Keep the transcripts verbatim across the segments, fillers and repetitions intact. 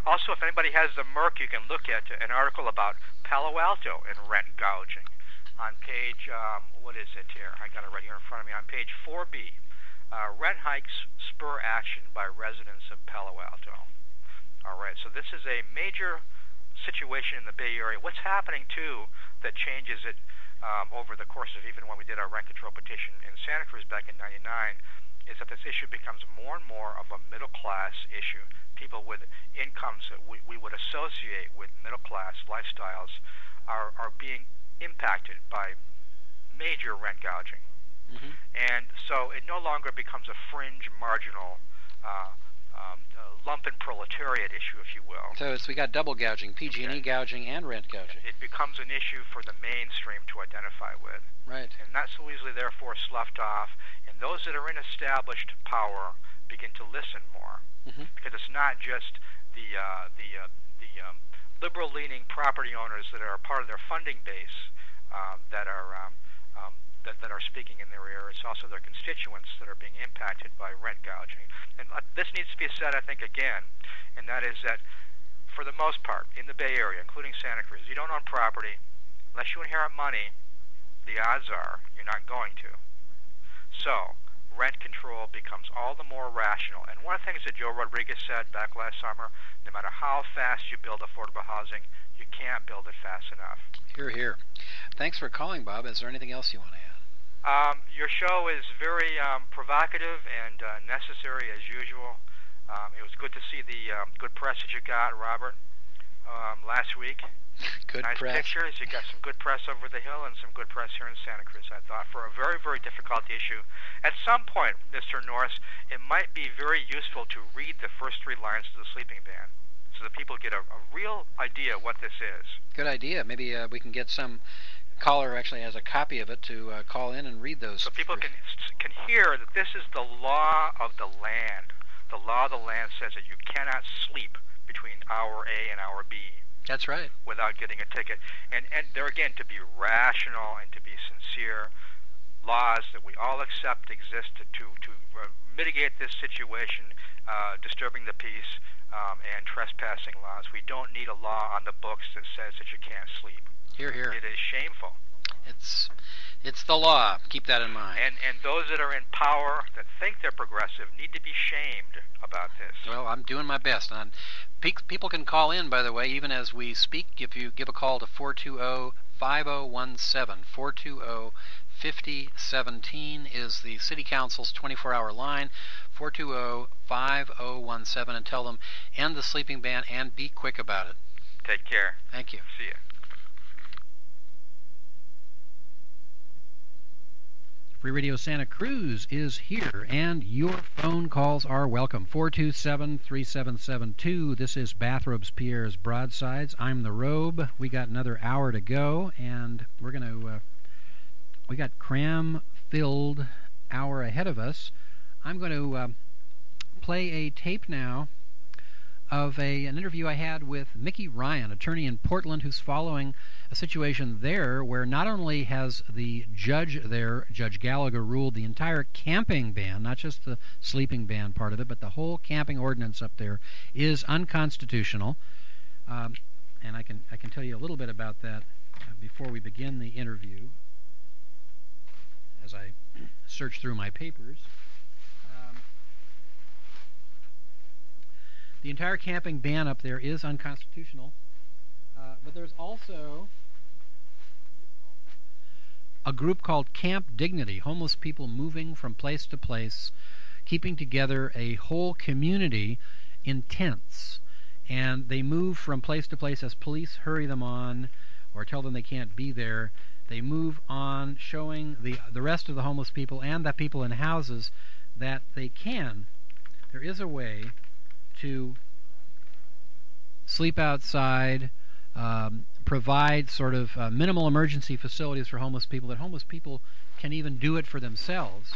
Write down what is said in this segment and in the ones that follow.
Also, if anybody has the Merc, you can look at an article about Palo Alto and rent gouging on page, um, what is it here? I got it right here in front of me. On page four B, uh, rent hikes spur action by residents of Palo Alto. All right, so this is a major situation in the Bay Area. What's happening, too, that changes it um, over the course of even when we did our rent control petition in Santa Cruz back in ninety-nine, is that this issue becomes more and more of a middle-class issue. People with incomes that we, we would associate with middle-class lifestyles are, are being impacted by major rent gouging. Mm-hmm. And so it no longer becomes a fringe, marginal, uh, um, uh, lumpen proletariat issue, if you will. So it's, we got double gouging, P G and E okay. gouging and rent gouging. It becomes an issue for the mainstream to identify with. Right. And not so easily, therefore, sloughed off. And those that are in established power begin to listen more. Mm-hmm. Because it's not just the, uh, the, uh, the um, liberal-leaning property owners that are part of their funding base uh, that are um, um, that, that are speaking in their ear. It's also their constituents that are being impacted by rent gouging. And uh, this needs to be said, I think, again, and that is that for the most part, in the Bay Area, including Santa Cruz, you don't own property. Unless you inherit money, the odds are you're not going to. So rent control becomes all the more rational. And one of the things that Joe Rodriguez said back last summer, no matter how fast you build affordable housing, you can't build it fast enough. Hear, hear. Thanks for calling, Bob. Is there anything else you want to add? Um, your show is very um, provocative and uh, necessary as usual. Um, it was good to see the um, good press that you got, Robert, um, last week. Good nice press. pictures. You got some good press over the hill and some good press here in Santa Cruz, I thought, for a very, very difficult issue. At some point, Mister Norris, it might be very useful to read the first three lines of the sleeping ban so that people get a, a real idea what this is. Good idea. Maybe uh, we can get some caller who actually has a copy of it to uh, call in and read those. So people can can hear that this is the law of the land. The law of the land says that you cannot sleep between hour A and hour B. That's right. Without getting a ticket. And and there again, to be rational and to be sincere, laws that we all accept exist to, to, to uh, mitigate this situation, uh, disturbing the peace, um, and trespassing laws. We don't need a law on the books that says that you can't sleep. Hear, hear. It is shameful. It's it's the law. Keep that in mind. And and those that are in power that think they're progressive need to be shamed about this. Well, I'm doing my best. And people can call in, by the way, even as we speak. If you give a call to four two zero, five zero one seven, four two zero, five zero one seven is the City Council's twenty-four hour line, four two zero, five zero one seven, and tell them end the sleeping ban and be quick about it. Take care. Thank you. See ya. Free Radio Santa Cruz is here, and your phone calls are welcome. four two seven, three seven seven two. This is Bathrobes Pierre's Broadsides. I'm the Robe. We got another hour to go, and we're going to, uh, we got cram-filled hour ahead of us. I'm going to uh, play a tape now of a an interview I had with Mickey Ryan, attorney in Portland, who's following a situation there where not only has the judge there, Judge Gallagher, ruled the entire camping ban, not just the sleeping ban part of it, but the whole camping ordinance up there is unconstitutional. Um, and I can I can tell you a little bit about that uh, before we begin the interview, as I search through my papers. The entire camping ban up there is unconstitutional, uh, but there's also a group called Camp Dignity, homeless people moving from place to place, keeping together a whole community in tents. And they move from place to place as police hurry them on or tell them they can't be there. They move on, showing the, the rest of the homeless people and the people in houses that they can. There is a way to sleep outside, um, provide sort of uh, minimal emergency facilities for homeless people, that homeless people can even do it for themselves.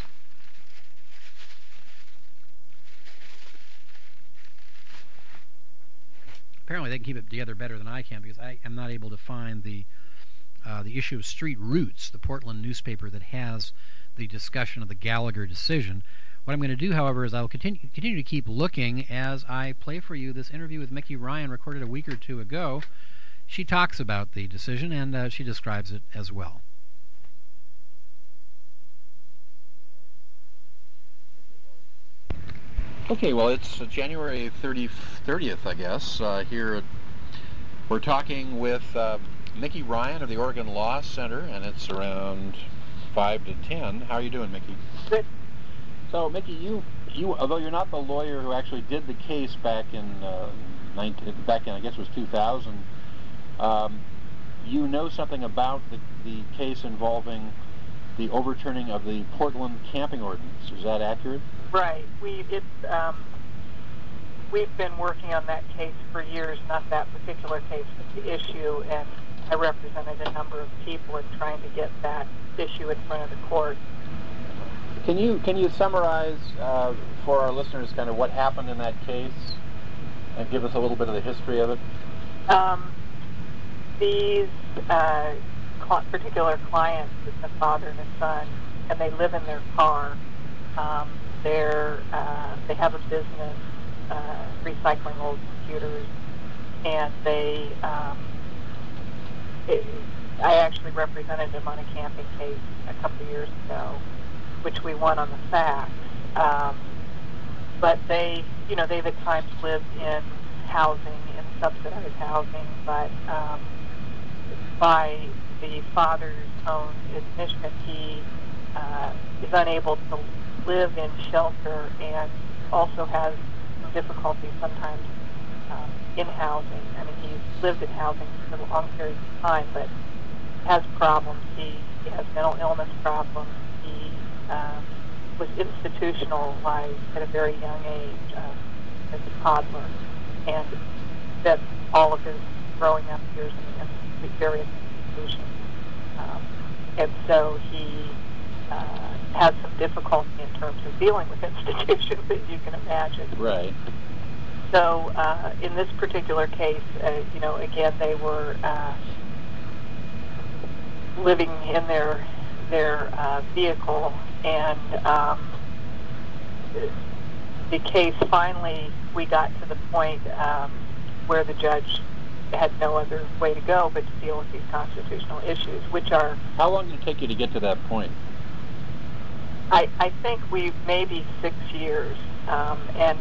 Apparently they can keep it together better than I can, because I am not able to find the uh, the issue of Street Roots, the Portland newspaper that has the discussion of the Gallagher decision, What I'm going to do, however, is I'll continue, continue to keep looking as I play for you this interview with Mickey Ryan recorded a week or two ago. She talks about the decision, and uh, she describes it as well. Okay, well, it's January thirtieth, I guess. Uh, here, at, we're talking with uh, Mickey Ryan of the Oregon Law Center, and it's around five to ten. How are you doing, Mickey? Good. So, Mickey, you, you, although you're not the lawyer who actually did the case back in, uh, nineteen, back in, I guess it was two thousand, um, you know something about the, the case involving the overturning of the Portland camping ordinance. Is that accurate? Right. We it's um, we've been working on that case for years, not that particular case, but the issue, and I represented a number of people in trying to get that issue in front of the court. Can you can you summarize uh, for our listeners kind of what happened in that case, and give us a little bit of the history of it? Um, these uh, cl- particular clients, it's a father and a son, and they live in their car. Um, they're uh, they have a business uh, recycling old computers, and they. Um, it, I actually represented them on a camping case a couple of years ago, which we won on the facts. Um, but they, you know, they've at times lived in housing, in subsidized housing, but um, by the father's own admission, he uh, is unable to live in shelter and also has difficulty sometimes um, in housing. I mean, he's lived in housing for long periods of time, but has problems. He, he has mental illness problems. He um, was institutionalized at a very young age uh, as a toddler, and spent all of his growing up years in, in various institutions. Um, and so he uh, has some difficulty in terms of dealing with institutions, as you can imagine. Right. So uh, in this particular case, uh, you know, again, they were uh, living in their their uh, vehicle, and um, the case finally, we got to the point um, where the judge had no other way to go but to deal with these constitutional issues, which are... How long did it take you to get to that point? I, I think we maybe six years, um, and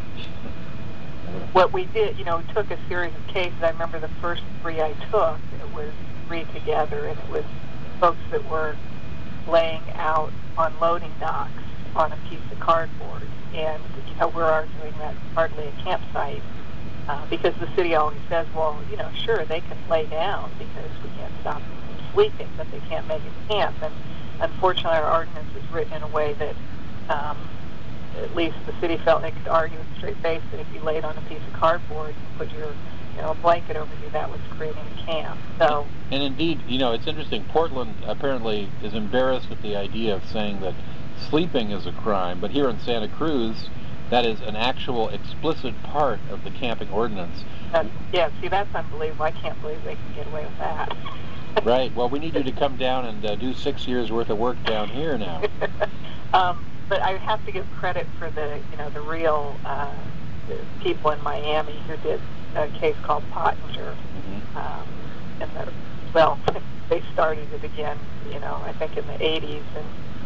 what we did, you know, we took a series of cases. I remember the first three I took, it was three together, and it was folks that were laying out on loading docks on a piece of cardboard, and you know, we're arguing that's hardly a campsite, uh, because the city always says, well, you know, sure, they can lay down because we can't stop them from sleeping, but they can't make it camp. And unfortunately, our ordinance is written in a way that um, at least the city felt they could argue with a straight face that if you laid on a piece of cardboard and put your you know, a blanket over you, that was creating a camp. So, and indeed, you know, it's interesting. Portland apparently is embarrassed at the idea of saying that sleeping is a crime, but here in Santa Cruz, that is an actual explicit part of the camping ordinance. Uh, yeah, see, that's unbelievable. I can't believe they can get away with that. Right. Well, we need you to come down and uh, do six years worth of work down here now. um, but I have to give credit for the, you know, the real uh, people in Miami who did a case called Pottinger. Mm-hmm. Um, and the, well, they started it again, you know, I think in the eighties, and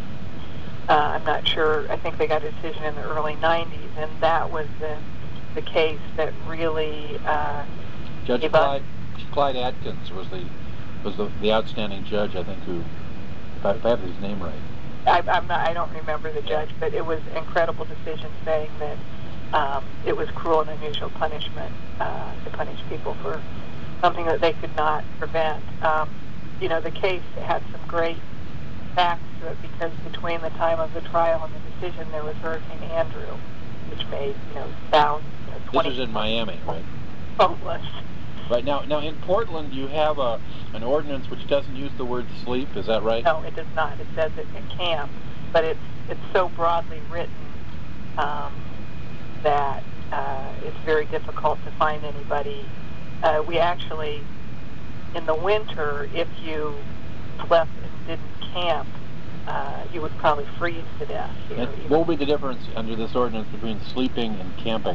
uh, I'm not sure. I think they got a decision in the early nineties, and that was the the case that really uh, Judge Clyde, Clyde Atkins was the was the, the outstanding judge, I think, who, if I, if I have his name right. I, I'm not, I don't remember the judge, but it was an incredible decision saying that um, it was cruel and unusual punishment uh, to punish people for something that they could not prevent. Um, you know, the case had some great facts to it because between the time of the trial and the decision, there was Hurricane Andrew, which made, you know, thousands, you know, twenty... This is in Miami, right? Homeless. Right. Now, now in Portland, you have a an ordinance which doesn't use the word sleep. Is that right? No, it does not. It says it in camp, but it's it's so broadly written um, that uh, it's very difficult to find anybody. Uh, we actually, in the winter, if you slept and didn't camp uh, you would probably freeze to death here. And even. what would be the difference under this ordinance between sleeping and camping?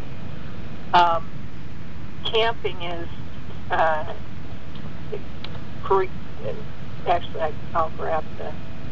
Um, camping is uh, pre- actually I, I'll grab the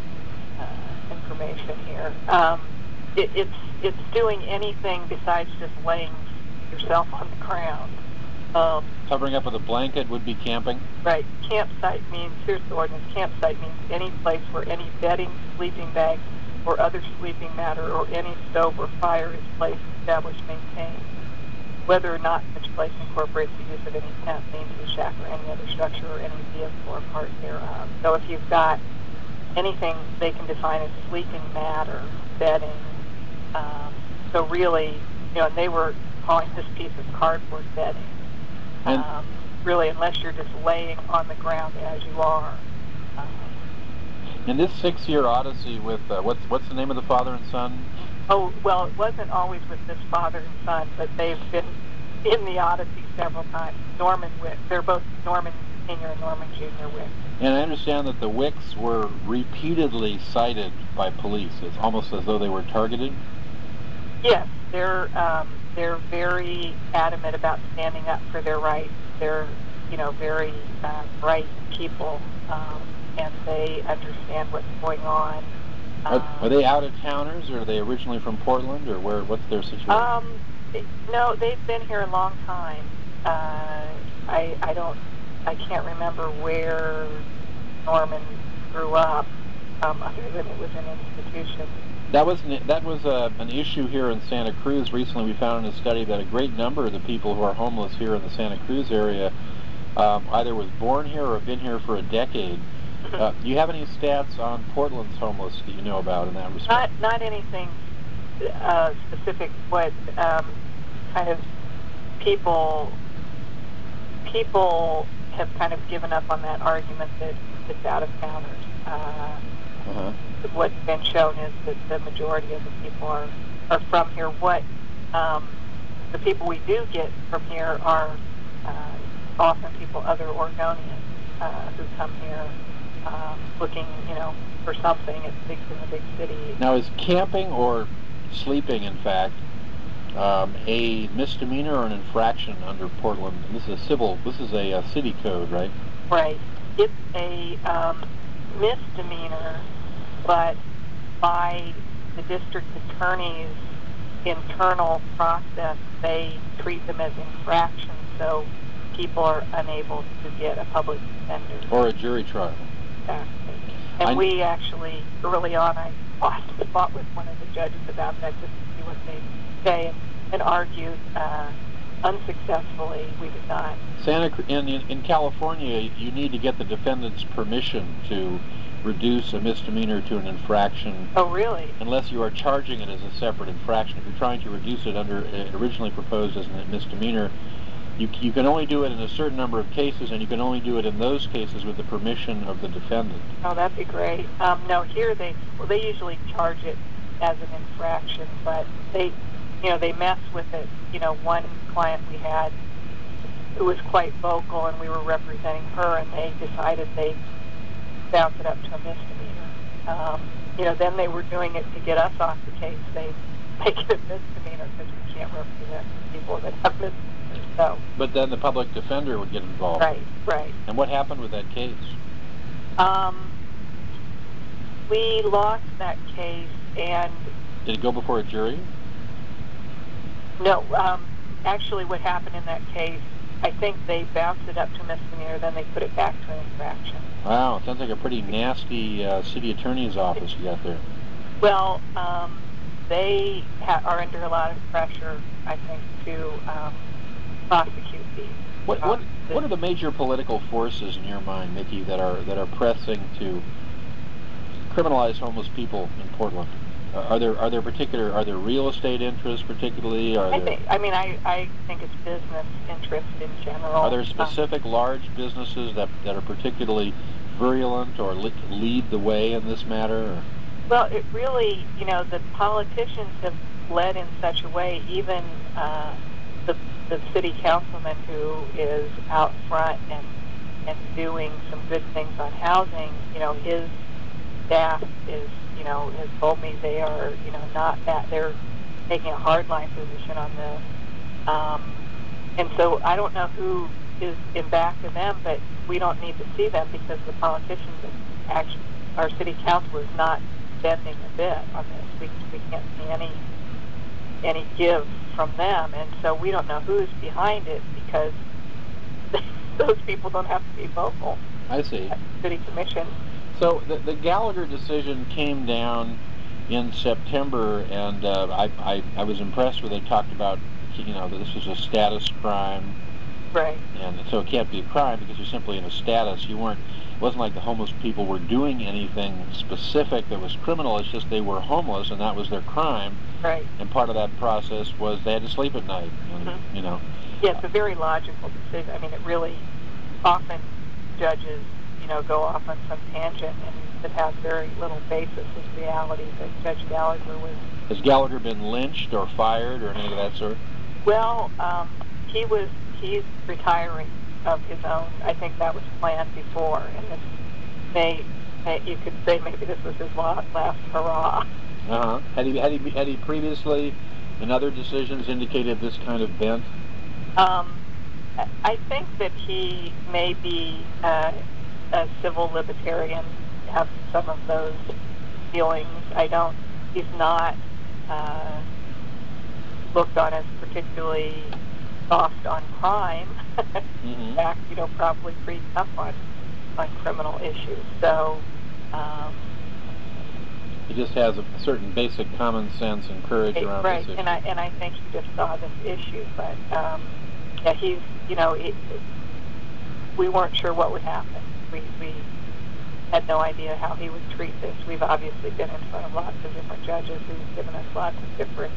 uh, information here. Um, it, it's it's doing anything besides just laying yourself on the ground. Um, Covering up with a blanket would be camping? Right. Campsite means, here's the ordinance, campsite means any place where any bedding, sleeping bag, or other sleeping matter, or any stove or fire is placed, established, maintained. Whether or not such place incorporates the use of any tent, lean-to, shack, or any other structure, or any vehicle or part thereof. So if you've got anything they can define as sleeping matter, bedding, um, so really, you know, and they were calling this piece of cardboard bedding. And Um, really, unless you're just laying on the ground as you are. Um, in this six-year odyssey with, uh, what's what's the name of the father and son? oh, well, it wasn't always with this father and son, but they've been in the Odyssey several times. Norman Wick, they're both Norman Senior and Norman Junior Wick. And I understand that the Wicks were repeatedly cited by police. It's almost as though they were targeted. Yes, they're um, they're very adamant about standing up for their rights. They're, you know, very uh, bright people, um, and they understand what's going on. Are, Um, are they out-of-towners, or are they originally from Portland, or where? What's their situation? Um, it- no, they've been here a long time. Uh, I I don't I can't remember where Norman grew up, um, other than it was an institution. That was an, that was a, an issue here in Santa Cruz. Recently, we found in a study that a great number of the people who are homeless here in the Santa Cruz area um, either was born here or have been here for a decade. Uh, do you have any stats on Portland's homeless that you know about in that respect? Not not anything uh, specific. What um, kind of people people have kind of given up on that argument that it's out of towners. Uh, Uh-huh. What's been shown is that the majority of the people are, are from here. What um, the people we do get from here are uh, often people, other Oregonians, uh, who come here um, looking, you know, for something. It's big in the big city. Now, is camping or sleeping, in fact, um, a misdemeanor or an infraction under Portland? And this is a civil. This is a, uh city code, right? Right. It's a um, misdemeanor, but by the district attorney's internal process, they treat them as infractions, so people are unable to get a public defender. Or a jury trial. Exactly. And I- we actually, early on, I fought, fought with one of the judges about that just to see what they say, and, and argued uh, unsuccessfully. We did not. Santa Cru- in, in in California, you need to get the defendant's permission to reduce a misdemeanor to an infraction, Oh, really? unless you are charging it as a separate infraction. If you're trying to reduce it under uh, originally proposed as a misdemeanor, you you can only do it in a certain number of cases, and you can only do it in those cases with the permission of the defendant. Oh, that'd be great. Um, no, here they well, they usually charge it as an infraction, but they, you know, they mess with it. You know, one client we had who was quite vocal, and we were representing her, and they decided they bounce it up to a misdemeanor. Um, you know, then they were doing it to get us off the case. They make it a misdemeanor because we can't represent people that have misdemeanors. So, But then the public defender would get involved. right, right. And what happened with that case? Um, we lost that case, and Did it go before a jury? no, um, actually what happened in that case, I think they bounced it up to misdemeanor, then they put it back to an infraction. Wow, it sounds like a pretty nasty uh, city attorney's office you got there. Well, um, they ha- are under a lot of pressure, I think, to um, prosecute these. What what Um, what are the major political forces in your mind, Mickey, that are that are pressing to criminalize homeless people in Portland? Uh, are there are there particular are there real estate interests particularly? Are I there think, I mean, I, I think it's business interest in general. are there Um, specific large businesses that that are particularly virulent or le- lead the way in this matter? Or? Well, it really, you know, the politicians have led in such a way, even uh, the, the city councilman who is out front and, and doing some good things on housing, you know, his staff is, you know, has told me they are, you know, not that they're taking a hardline position on this. Um, and so I don't know who is in back of them, but we don't need to see them because the politicians, actually, our city council is not bending a bit on this. We we can't see any any give from them, and so we don't know who's behind it because those people don't have to be vocal. I see. At the city commission. So the, the Gallagher decision came down in September, and uh, I, I I was impressed when they talked about, you know, that this was a status crime. Right. And so it can't be a crime because you're simply in a status. You weren't. It wasn't like the homeless people were doing anything specific that was criminal. It's just they were homeless, and that was their crime. Right. And part of that process was they had to sleep at night. And, Mm-hmm. You know. Yeah, it's a very logical decision. I mean, it really often judges, you know, go off on some tangent and that has very little basis in reality. That Judge Gallagher was. Has Gallagher been lynched or fired or anything of that sort? Well, um, he was. He's retiring of his own. I think that was planned before, and this may, may you could say maybe this was his last, last hurrah. Uh huh. Had he had he had he previously, in other decisions, indicated this kind of bent? Um, I think that he may be uh, a civil libertarian, have some of those feelings. I don't. He's not uh, looked on as particularly soft on crime. Mm-hmm. In fact, you know, probably pretty tough on on criminal issues. So. Um, He just has a certain basic common sense and courage around right, this issue. and I and I think he just saw this issue, but um, yeah, he's you know it, we weren't sure what would happen. We we had no idea how he would treat this. We've obviously been in front of lots of different judges who've given us lots of different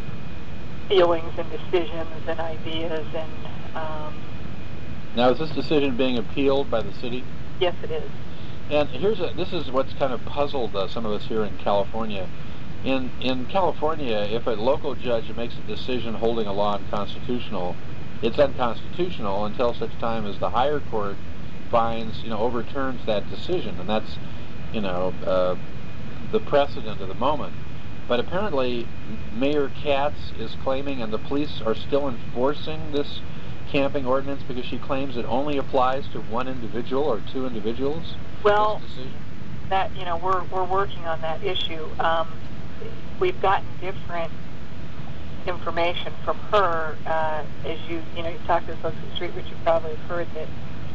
feelings and decisions and ideas, and um, now, is this decision being appealed by the city? yes, it is. And here's a, this is what's kind of puzzled uh, some of us here in California. In in California, if a local judge makes a decision holding a law unconstitutional, it's unconstitutional until such time as the higher court finds, you know, overturns that decision, and that's, you know, uh, the precedent of the moment. But apparently, Mayor Katz is claiming, and the police are still enforcing this camping ordinance because she claims it only applies to one individual or two individuals. Well, this decision? that you know we're we're working on that issue. Um, we've gotten different information from her. Uh, as you you know you talked to the folks on the street, which you probably have heard that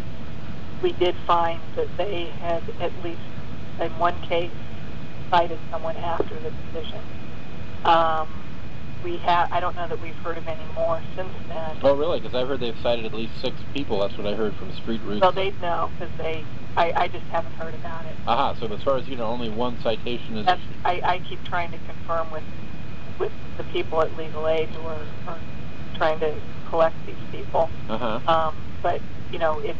we did find that they had at least in one case cited someone after the decision. Um, we have. I don't know that we've heard of any more since then. Oh, really? Because I've heard they've cited at least six people. That's what I heard from Street Roots. Well, they know because they. I, I just haven't heard about it. Aha. So as far as you know, only one citation is. That's, I, I keep trying to confirm with with the people at Legal Aid who are, are trying to collect these people. Uh huh. Um, but you know, it.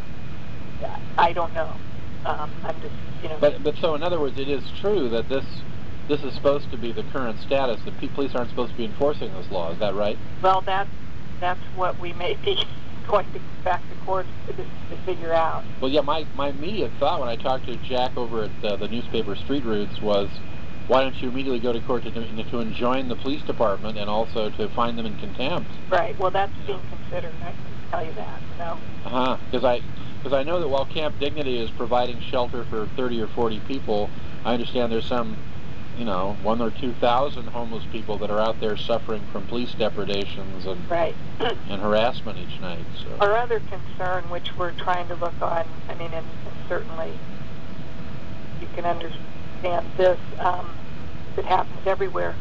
I don't know. Um, I'm just you know. But but so in other words, it is true that this this is supposed to be the current status. The p- police aren't supposed to be enforcing this law. Is that right? Well, that's that's what we may be going to back to court to, to figure out. Well, yeah. My, my immediate thought when I talked to Jack over at uh, the newspaper Street Roots was, why don't you immediately go to court to to enjoin the police department and also to find them in contempt? Right. Well, that's being considered. I can tell you that. So. Uh huh. Because I. Because I know that while Camp Dignity is providing shelter for thirty or forty people, I understand there's some, you know, one or two thousand homeless people that are out there suffering from police depredations and right. and harassment each night. So. Our other concern, which we're trying to look on, I mean, and, and certainly you can understand this, um, it happens everywhere.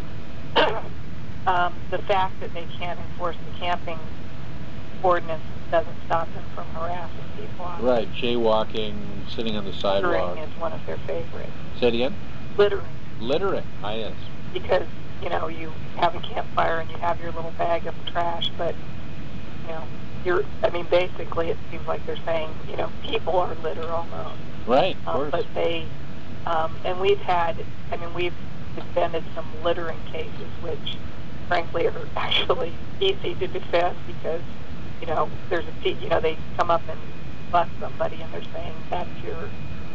um, the fact that they can't enforce the camping ordinance doesn't stop them from harassing people. Right, jaywalking, sitting on the sidewalk. Littering is one of their favorites. Say it again? Littering. Littering, ah yes. Because, you know, you have a campfire and you have your little bag of trash, but, you know, you're, I mean, basically it seems like they're saying, you know, people are litter almost. Right, of Um, course. but they, um, and we've had, I mean, we've defended some littering cases, which, frankly, are actually easy to defend because, you know, there's a, you know, they come up and bust somebody and they're saying that's your,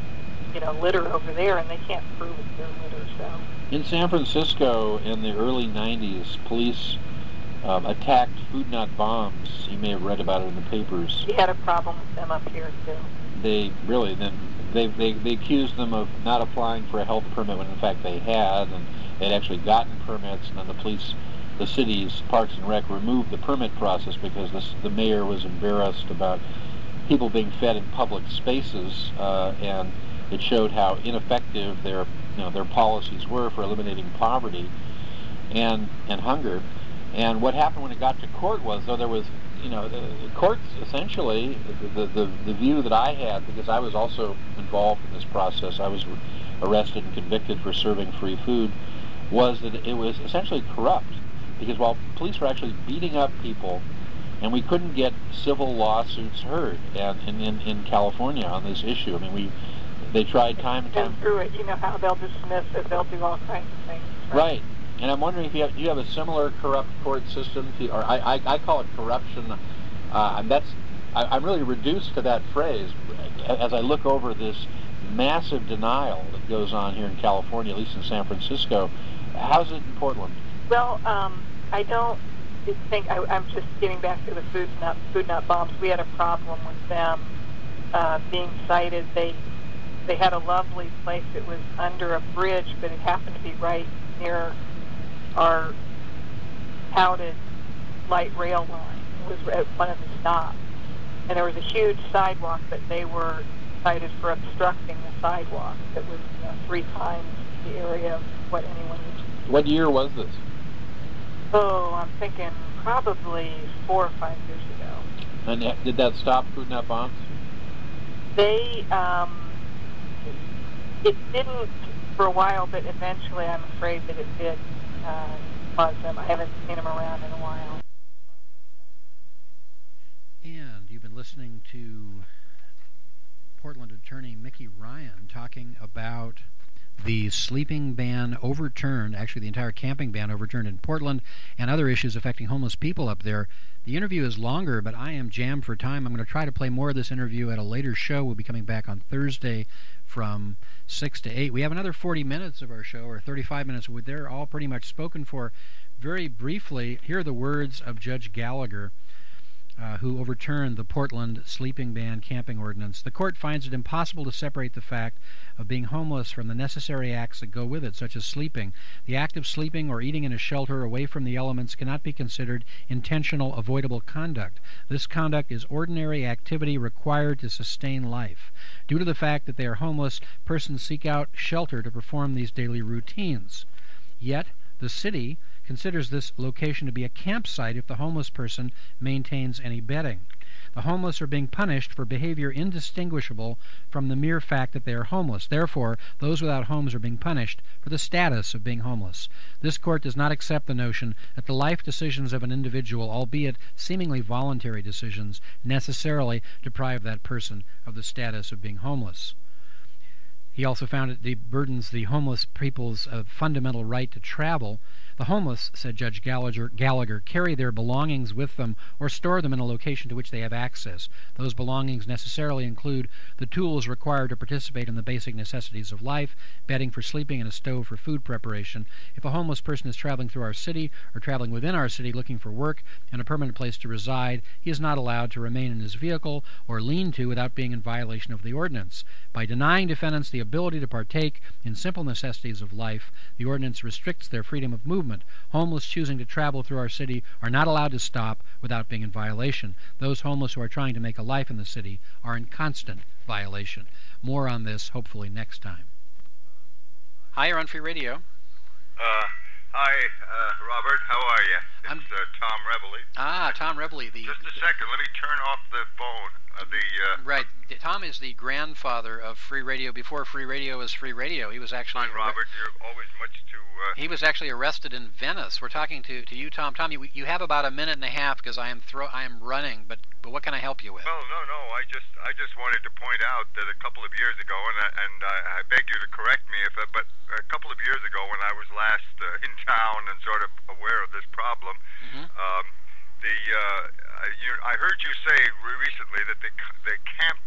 you know, litter over there, and they can't prove it's their litter. So in San Francisco in the early nineties, police um, attacked Food Not Bombs. You may have read about it in the papers. we had a problem with them up here too. They really then they, they they accused them of not applying for a health permit when in fact they had, and they'd actually gotten permits, and then the police, the city's Parks and Rec, removed the permit process because this, the mayor was embarrassed about people being fed in public spaces, uh, and it showed how ineffective their you know their policies were for eliminating poverty and and hunger. And what happened when it got to court was, though there was, you know, the, the courts essentially, the, the the view that I had, because I was also involved in this process, I was arrested and convicted for serving free food, was that it was essentially corrupt. Because while police were actually beating up people, and we couldn't get civil lawsuits heard, and in, in, in California on this issue, I mean, we they tried time and time. And through it, you know how they'll dismiss it, they'll do all kinds of things. Right. Right. And I'm wondering if you have, do you have a similar corrupt court system? To, or I, I, I call it corruption. Uh, and that's I, I'm really reduced to that phrase as I look over this massive denial that goes on here in California, at least in San Francisco. How's it in Portland? Well, um, I don't think, I, I'm just getting back to the Food Not, Food Not Bombs. We had a problem with them uh, being cited. They they had a lovely place. It was under a bridge, but it happened to be right near our touted light rail line. It was at one of the stops. And there was a huge sidewalk that they were cited for obstructing the sidewalk. That was you know, three times the area of what anyone was. What year was this? Oh, I'm thinking probably four or five years ago. And did that stop Food Not Bombs? They, um, it didn't for a while, but eventually I'm afraid that it did uh, cause them. I haven't seen them around in a while. And you've been listening to Portland attorney Mickey Ryan talking about the sleeping ban overturned, actually the entire camping ban overturned in Portland, and other issues affecting homeless people up there. The interview is longer, but I am jammed for time. I'm going to try to play more of this interview at a later show. We'll be coming back on Thursday from six to eight. We have another forty minutes of our show, or thirty-five minutes. They're all pretty much spoken for. Very briefly, here are the words of Judge Gallagher, Uh, who overturned the Portland sleeping ban camping ordinance. The court finds it impossible to separate the fact of being homeless from the necessary acts that go with it, such as sleeping. The act of sleeping or eating in a shelter away from the elements cannot be considered intentional, avoidable conduct. This conduct is ordinary activity required to sustain life. Due to the fact that they are homeless, persons seek out shelter to perform these daily routines. Yet, the city considers this location to be a campsite if the homeless person maintains any bedding. The homeless are being punished for behavior indistinguishable from the mere fact that they are homeless. Therefore, those without homes are being punished for the status of being homeless. This court does not accept the notion that the life decisions of an individual, albeit seemingly voluntary decisions, necessarily deprive that person of the status of being homeless. He also found it burdens the homeless people's uh, fundamental right to travel. The homeless, said Judge Gallagher, Gallagher, carry their belongings with them or store them in a location to which they have access. Those belongings necessarily include the tools required to participate in the basic necessities of life, bedding for sleeping, and a stove for food preparation. If a homeless person is traveling through our city or traveling within our city looking for work and a permanent place to reside, he is not allowed to remain in his vehicle or lean to without being in violation of the ordinance. By denying defendants the ability to partake in simple necessities of life, the ordinance restricts their freedom of movement. Homeless choosing to travel through our city are not allowed to stop without being in violation. Those homeless who are trying to make a life in the city are in constant violation. More on this, hopefully, next time. Hi, you're on Free Radio. Uh, hi, uh, Robert. How are you? It's I'm... uh, Tom Reveley. Ah, Tom Reveley. The, Just a second. Let me turn off the phone. Uh, the uh, right. Tom is the grandfather of Free Radio. Before Free Radio was Free Radio, he was actually... Hi, Robert. You're always much too... Uh, he was actually arrested in Venice. We're talking to, to you, Tom. Tom, you, you have about a minute and a half because I am throw I am running. But but what can I help you with? Well, no, no. I just I just wanted to point out that a couple of years ago, and I, and I, I beg you to correct me if, uh, but a couple of years ago when I was last uh, in town and sort of aware of this problem, Mm-hmm. um, the uh, you, I heard you say recently that the the camping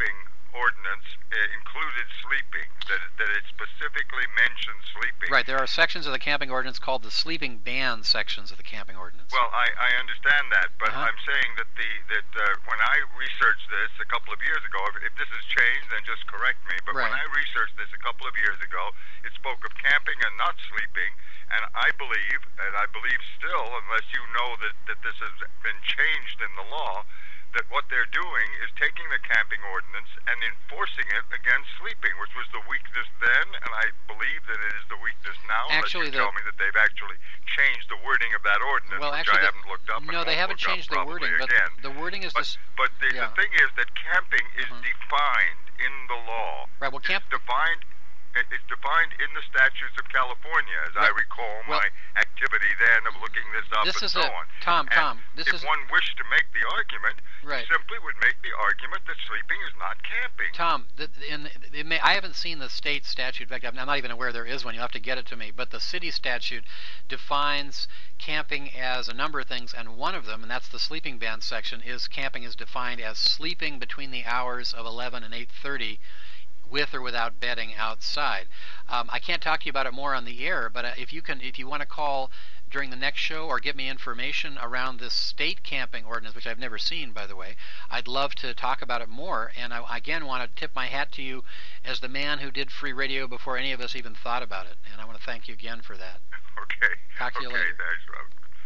ordinance uh, included sleeping, that, that it specifically mentioned sleeping. Right, there are sections of the camping ordinance called the sleeping ban sections of the camping ordinance. Well, I, I understand that, but Uh-huh. I'm saying that the that uh, when I researched this a couple of years ago, if, if this has changed, then just correct me, but Right. when I researched this a couple of years ago, it spoke of camping and not sleeping, and I believe, and I believe still, unless you know that, that this has been changed in the law, that what they're doing is taking the camping ordinance and enforcing it against sleeping, which was the weakness then, and I believe that it is the weakness now. Actually, unless you the- tell me that they've actually changed the wording of that ordinance, Well, which actually, I the- haven't looked up. and no, they won't haven't look up changed the probably wording, but again. the wording is But, this. but the, yeah. the thing is that camping is Mhm. defined in the law. Right, well, camp- It's defined. it- It's defined in the statutes of California, as I Well- recall well- my activity then of looking this up This and is so a on. Tom. And Tom. This if is one wished to make the argument, right. simply would make the argument that sleeping is not camping. Tom, the, in, it may, I haven't seen the state statute. In fact, I'm not even aware there is one. You'll have to get it to me. But the city statute defines camping as a number of things, and one of them, and that's the sleeping ban section, is camping is defined as sleeping between the hours of eleven and eight thirty with or without bedding outside. Um, I can't talk to you about it more on the air, but uh, if you can, if you want to call during the next show or get me information around this state camping ordinance, which I've never seen, by the way, I'd love to talk about it more. And I again want to tip my hat to you as the man who did free radio before any of us even thought about it. And I want to thank you again for that. Okay. Talk to you okay, later. thanks, Rob.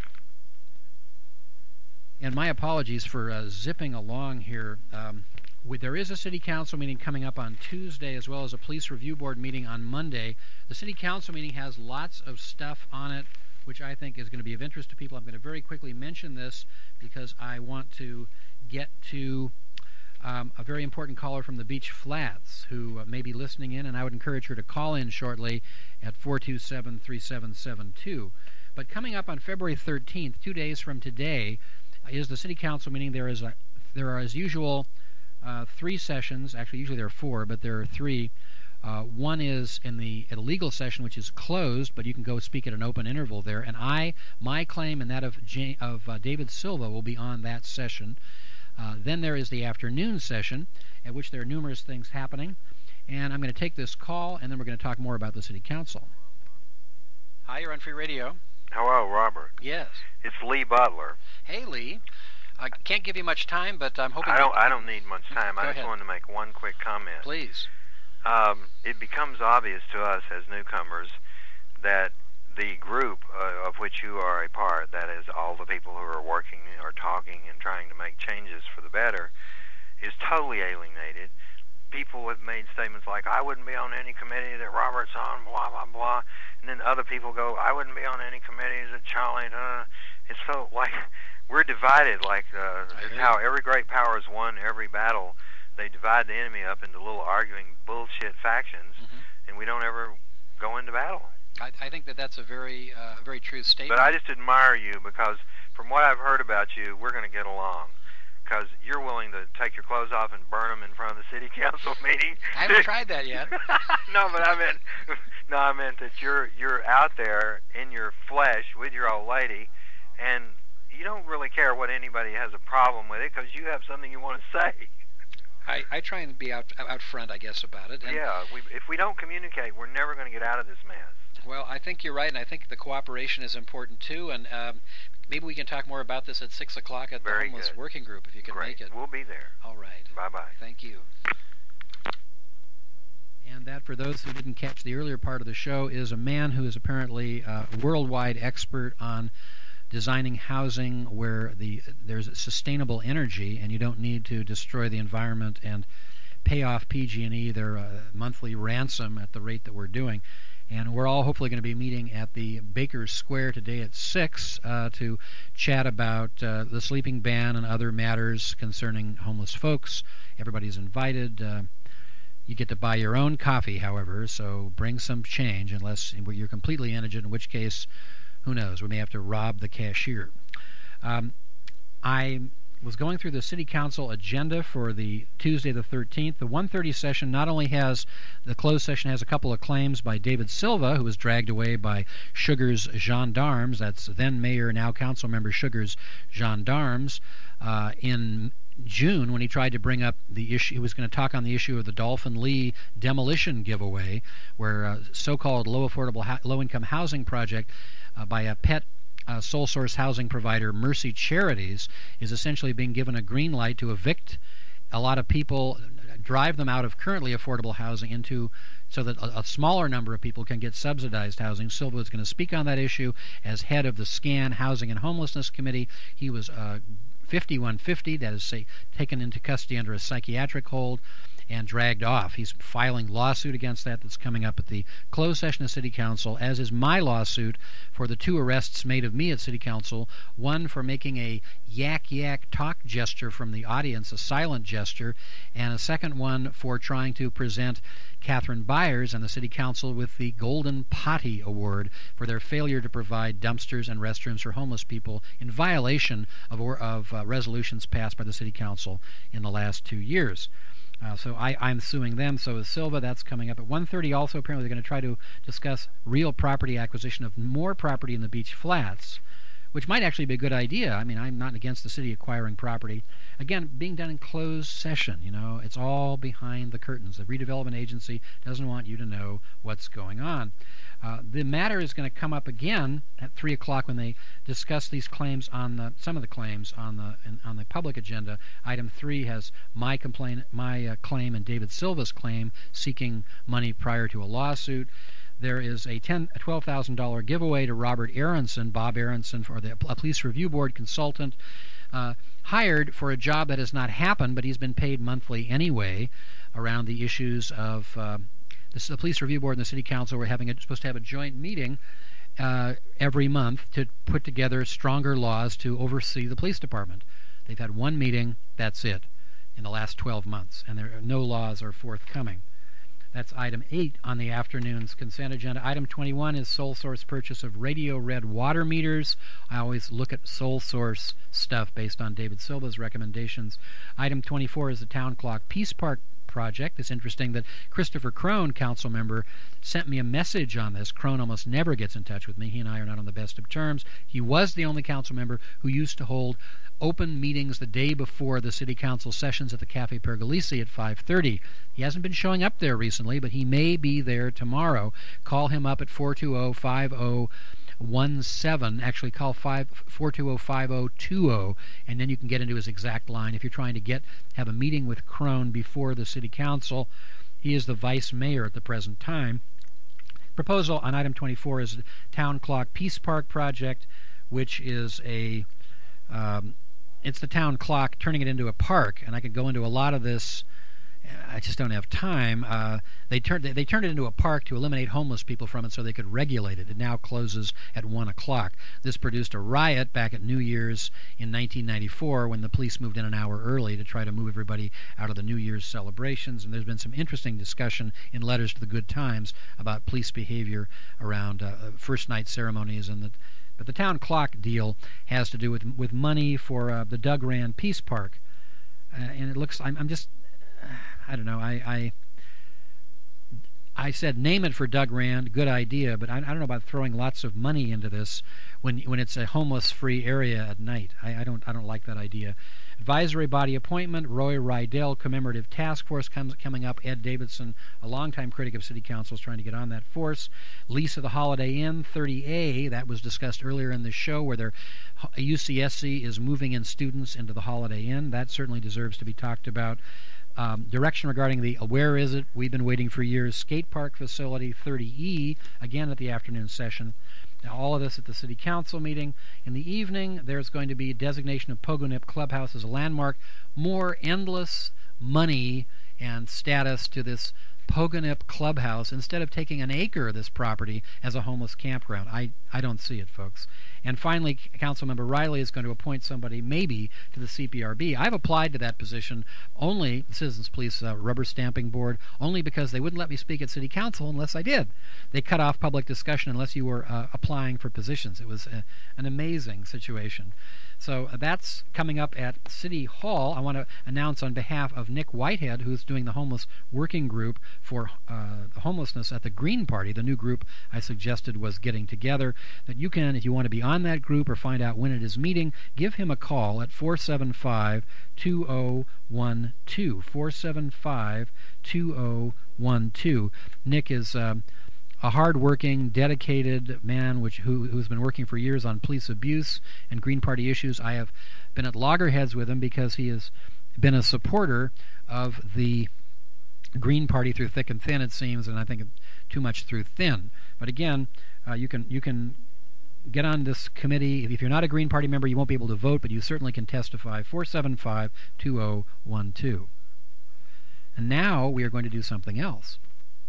And my apologies for uh, zipping along here. Um, we, there is a city council meeting coming up on Tuesday, as well as a police review board meeting on Monday. The city council meeting has lots of stuff on it, which I think is going to be of interest to people. I'm going to very quickly mention this because I want to get to um, a very important caller from the Beach Flats who uh, may be listening in, and I would encourage her to call in shortly at four two seven, three seven seven two. But coming up on February thirteenth, two days from today, is the city council meeting. There is a, there are, as usual, uh, three sessions. Actually, usually there are four, but there are three. Uh, one is in the at a legal session, which is closed, but you can go speak at an open interval there. And I, my claim and that of J- of uh, David Silva will be on that session. Uh, then there is the afternoon session, at which there are numerous things happening. And I'm going to take this call, and then we're going to talk more about the city council. Hi, you're on Free Radio. Hello, Robert. Yes. It's Lee Butler. Hey, Lee. I can't give you much time, but I'm hoping. I don't. you- I don't need much time. Go I just ahead. wanted to make one quick comment. Please. Um, it becomes obvious to us as newcomers that the group uh, of which you are a part, that is all the people who are working or talking and trying to make changes for the better, is totally alienated. People have made statements like, I wouldn't be on any committee that Robert's on, blah, blah, blah. And then other people go, I wouldn't be on any committees that Charlie, uh. It's so, like, we're divided, like, uh, it's agree. how every great power has won every battle. They divide the enemy up into little arguing bullshit factions, Mhm. and we don't ever go into battle. I, I think that that's a very, uh, very true statement. But I just admire you because from what I've heard about you, we're going to get along. Because you're willing to take your clothes off and burn them in front of the city council meeting. I haven't tried that yet. No, but I meant, no, I meant that you're you're out there in your flesh with your old lady, and you don't really care what anybody has a problem with it because you have something you want to say. I, I try and be out out front, I guess, about it. And, Yeah, we, if we don't communicate, we're never going to get out of this mess. Well, I think you're right, and I think the cooperation is important too. And um, maybe we can talk more about this at six o'clock at the Very homeless good. working group if you can Great. make it. We'll be there. All right. Bye bye. Thank you. And that, for those who didn't catch the earlier part of the show, is a man who is apparently a worldwide expert on designing housing where the there's sustainable energy and you don't need to destroy the environment and pay off P G and E their uh, monthly ransom at the rate that we're doing. And we're all hopefully going to be meeting at the Baker's Square today at six uh, to chat about uh, the sleeping ban and other matters concerning homeless folks. Everybody's invited. Uh, you get to buy your own coffee, however, so bring some change unless you're completely indigent, in which case, who knows, we may have to rob the cashier. Um, I was going through the City Council agenda for the Tuesday the thirteenth. The one thirty session not only has, the closed session has a couple of claims by David Silva, who was dragged away by Sugar's gendarmes, that's then Mayor, now Council Member Sugar's gendarmes, uh, in June when he tried to bring up the issue. He was going to talk on the issue of the Dolphin Lee demolition giveaway, where a so-called low affordable, ho- low-income housing project uh, by a pet uh, sole source housing provider, Mercy Charities, is essentially being given a green light to evict a lot of people, drive them out of currently affordable housing into so that a, a smaller number of people can get subsidized housing. Silva is going to speak on that issue as head of the SCAN Housing and Homelessness Committee. He was uh, fifty-one fifty, that is, say, taken into custody under a psychiatric hold and dragged off. He's filing lawsuit against that that's coming up at the closed session of City Council, as is my lawsuit for the two arrests made of me at City Council, one for making a yak-yak talk gesture from the audience, a silent gesture, and a second one for trying to present Catherine Byers and the City Council with the Golden Potty Award for their failure to provide dumpsters and restrooms for homeless people in violation of, or, of uh, resolutions passed by the City Council in the last two years. Uh, so I, I'm suing them. So is Silva. That's coming up at one thirty. Also, apparently, they're going to try to discuss real property acquisition of more property in the beach flats, which might actually be a good idea. I mean, I'm not against the city acquiring property. Again, being done in closed session, you know, it's all behind the curtains. The redevelopment agency doesn't want you to know what's going on. Uh, the matter is going to come up again at three o'clock when they discuss these claims on the, some of the claims on the in, on the public agenda. Item three has my complaint, my uh, claim, and David Silva's claim seeking money prior to a lawsuit. There is a ten, a twelve thousand dollar giveaway to Robert Aronson, Bob Aronson, for the a police review board consultant, uh, hired for a job that has not happened, but he's been paid monthly anyway, around the issues of uh, the, the police review board and the city council were having a, supposed to have a joint meeting uh, every month to put together stronger laws to oversee the police department. They've had one meeting, that's it, in the last twelve months, and there no laws are forthcoming. That's item eight on the afternoon's consent agenda. Item twenty-one is sole source purchase of Radio Red water meters. I always look at sole source stuff based on David Silva's recommendations. Item twenty-four is the Town Clock Peace Park project. It's interesting that Christopher Crone, council member, sent me a message on this. Crone almost never gets in touch with me. He and I are not on the best of terms. He was the only council member who used to hold open meetings the day before the city council sessions at the Cafe Pergolesi at five thirty. He hasn't been showing up there recently, but he may be there tomorrow. Call him up at four two zero, five zero one seven. Actually, call four two zero, five zero two zero, and then you can get into his exact line if you're trying to get have a meeting with Crone before the city council. He is the vice mayor at the present time. Proposal on item twenty-four is the Town Clock Peace Park project, which is a um, it's the town clock, turning it into a park, and I could go into a lot of this. I just don't have time. Uh, they turned they, they turned it into a park to eliminate homeless people from it so they could regulate it. It now closes at one o'clock. This produced a riot back at New Year's in nineteen ninety-four when the police moved in an hour early to try to move everybody out of the New Year's celebrations. And there's been some interesting discussion in letters to the Good Times about police behavior around uh, first night ceremonies and the But the town clock deal has to do with with money for uh, the Doug Rand Peace Park, uh, and it looks. I'm, I'm just. Uh, I don't know. I, I I said name it for Doug Rand. Good idea, but I, I don't know about throwing lots of money into this when when it's a homeless-free area at night. I, I don't I don't like that idea. Advisory body appointment, Roy Rydell Commemorative Task Force comes coming up. Ed Davidson, a longtime critic of City Council, is trying to get on that force. Lease of the Holiday Inn, thirty A, that was discussed earlier in the show, where their U C S C is moving in students into the Holiday Inn. That certainly deserves to be talked about. Um, direction regarding the uh, where is it? We've been waiting for years. Skate park facility, thirty E, again at the afternoon session. Now, all of this at the City Council meeting. In the evening, there's going to be a designation of Pogonip Clubhouse as a landmark. More endless money and status to this Pogonip Clubhouse instead of taking an acre of this property as a homeless campground. I, I don't see it, folks. And finally, Councilmember Riley is going to appoint somebody, maybe, to the C P R B. I've applied to that position only, the Citizens Police uh, Rubber Stamping Board, only because they wouldn't let me speak at City Council unless I did. They cut off public discussion unless you were uh, applying for positions. It was a, an amazing situation. So uh, that's coming up at City Hall. I want to announce on behalf of Nick Whitehead, who's doing the homeless working group for uh, homelessness at the Green Party, the new group I suggested was getting together, that you can, if you want to be on on that group or find out when it is meeting, give him a call at four seven five, two zero one two. four seven five, two zero one two. Nick is um, a hard-working, dedicated man which who, who's been working for years on police abuse and Green Party issues. I have been at loggerheads with him because he has been a supporter of the Green Party through thick and thin, it seems, and I think too much through thin. But again, uh, you can you can get on this committee. If you're not a Green Party member, you won't be able to vote, but you certainly can testify. four seven five, two zero one two. And now we are going to do something else.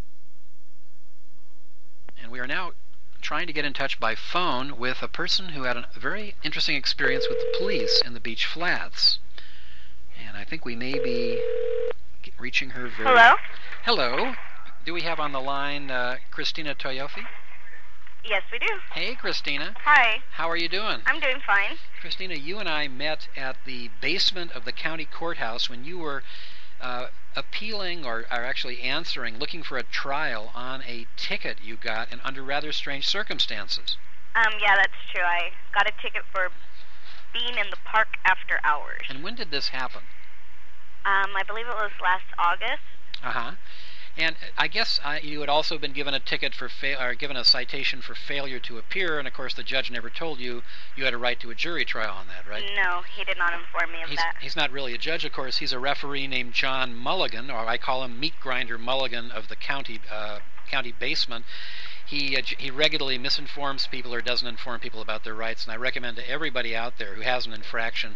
And we are now trying to get in touch by phone with a person who had a very interesting experience with the police in the Beach Flats. And I think we may be reaching her very... Hello? Hello. Do we have on the line uh, Christina Toyofi? Yes, we do. Hey, Christina. Hi. How are you doing? I'm doing fine. Christina, you and I met at the basement of the county courthouse when you were uh, appealing, or, or actually answering, looking for a trial on a ticket you got and under rather strange circumstances. Um, yeah, that's true. I got a ticket for being in the park after hours. And when did this happen? Um, I believe it was last August. Uh-huh. And I guess uh, you had also been given a ticket for fa- or given a citation for failure to appear, and of course the judge never told you you had a right to a jury trial on that, right? No, he did not inform me of he's, that. He's not really a judge, of course. He's a referee named John Mulligan, or I call him Meat Grinder Mulligan of the county uh, county basement. He uh, he regularly misinforms people or doesn't inform people about their rights, and I recommend to everybody out there who has an infraction,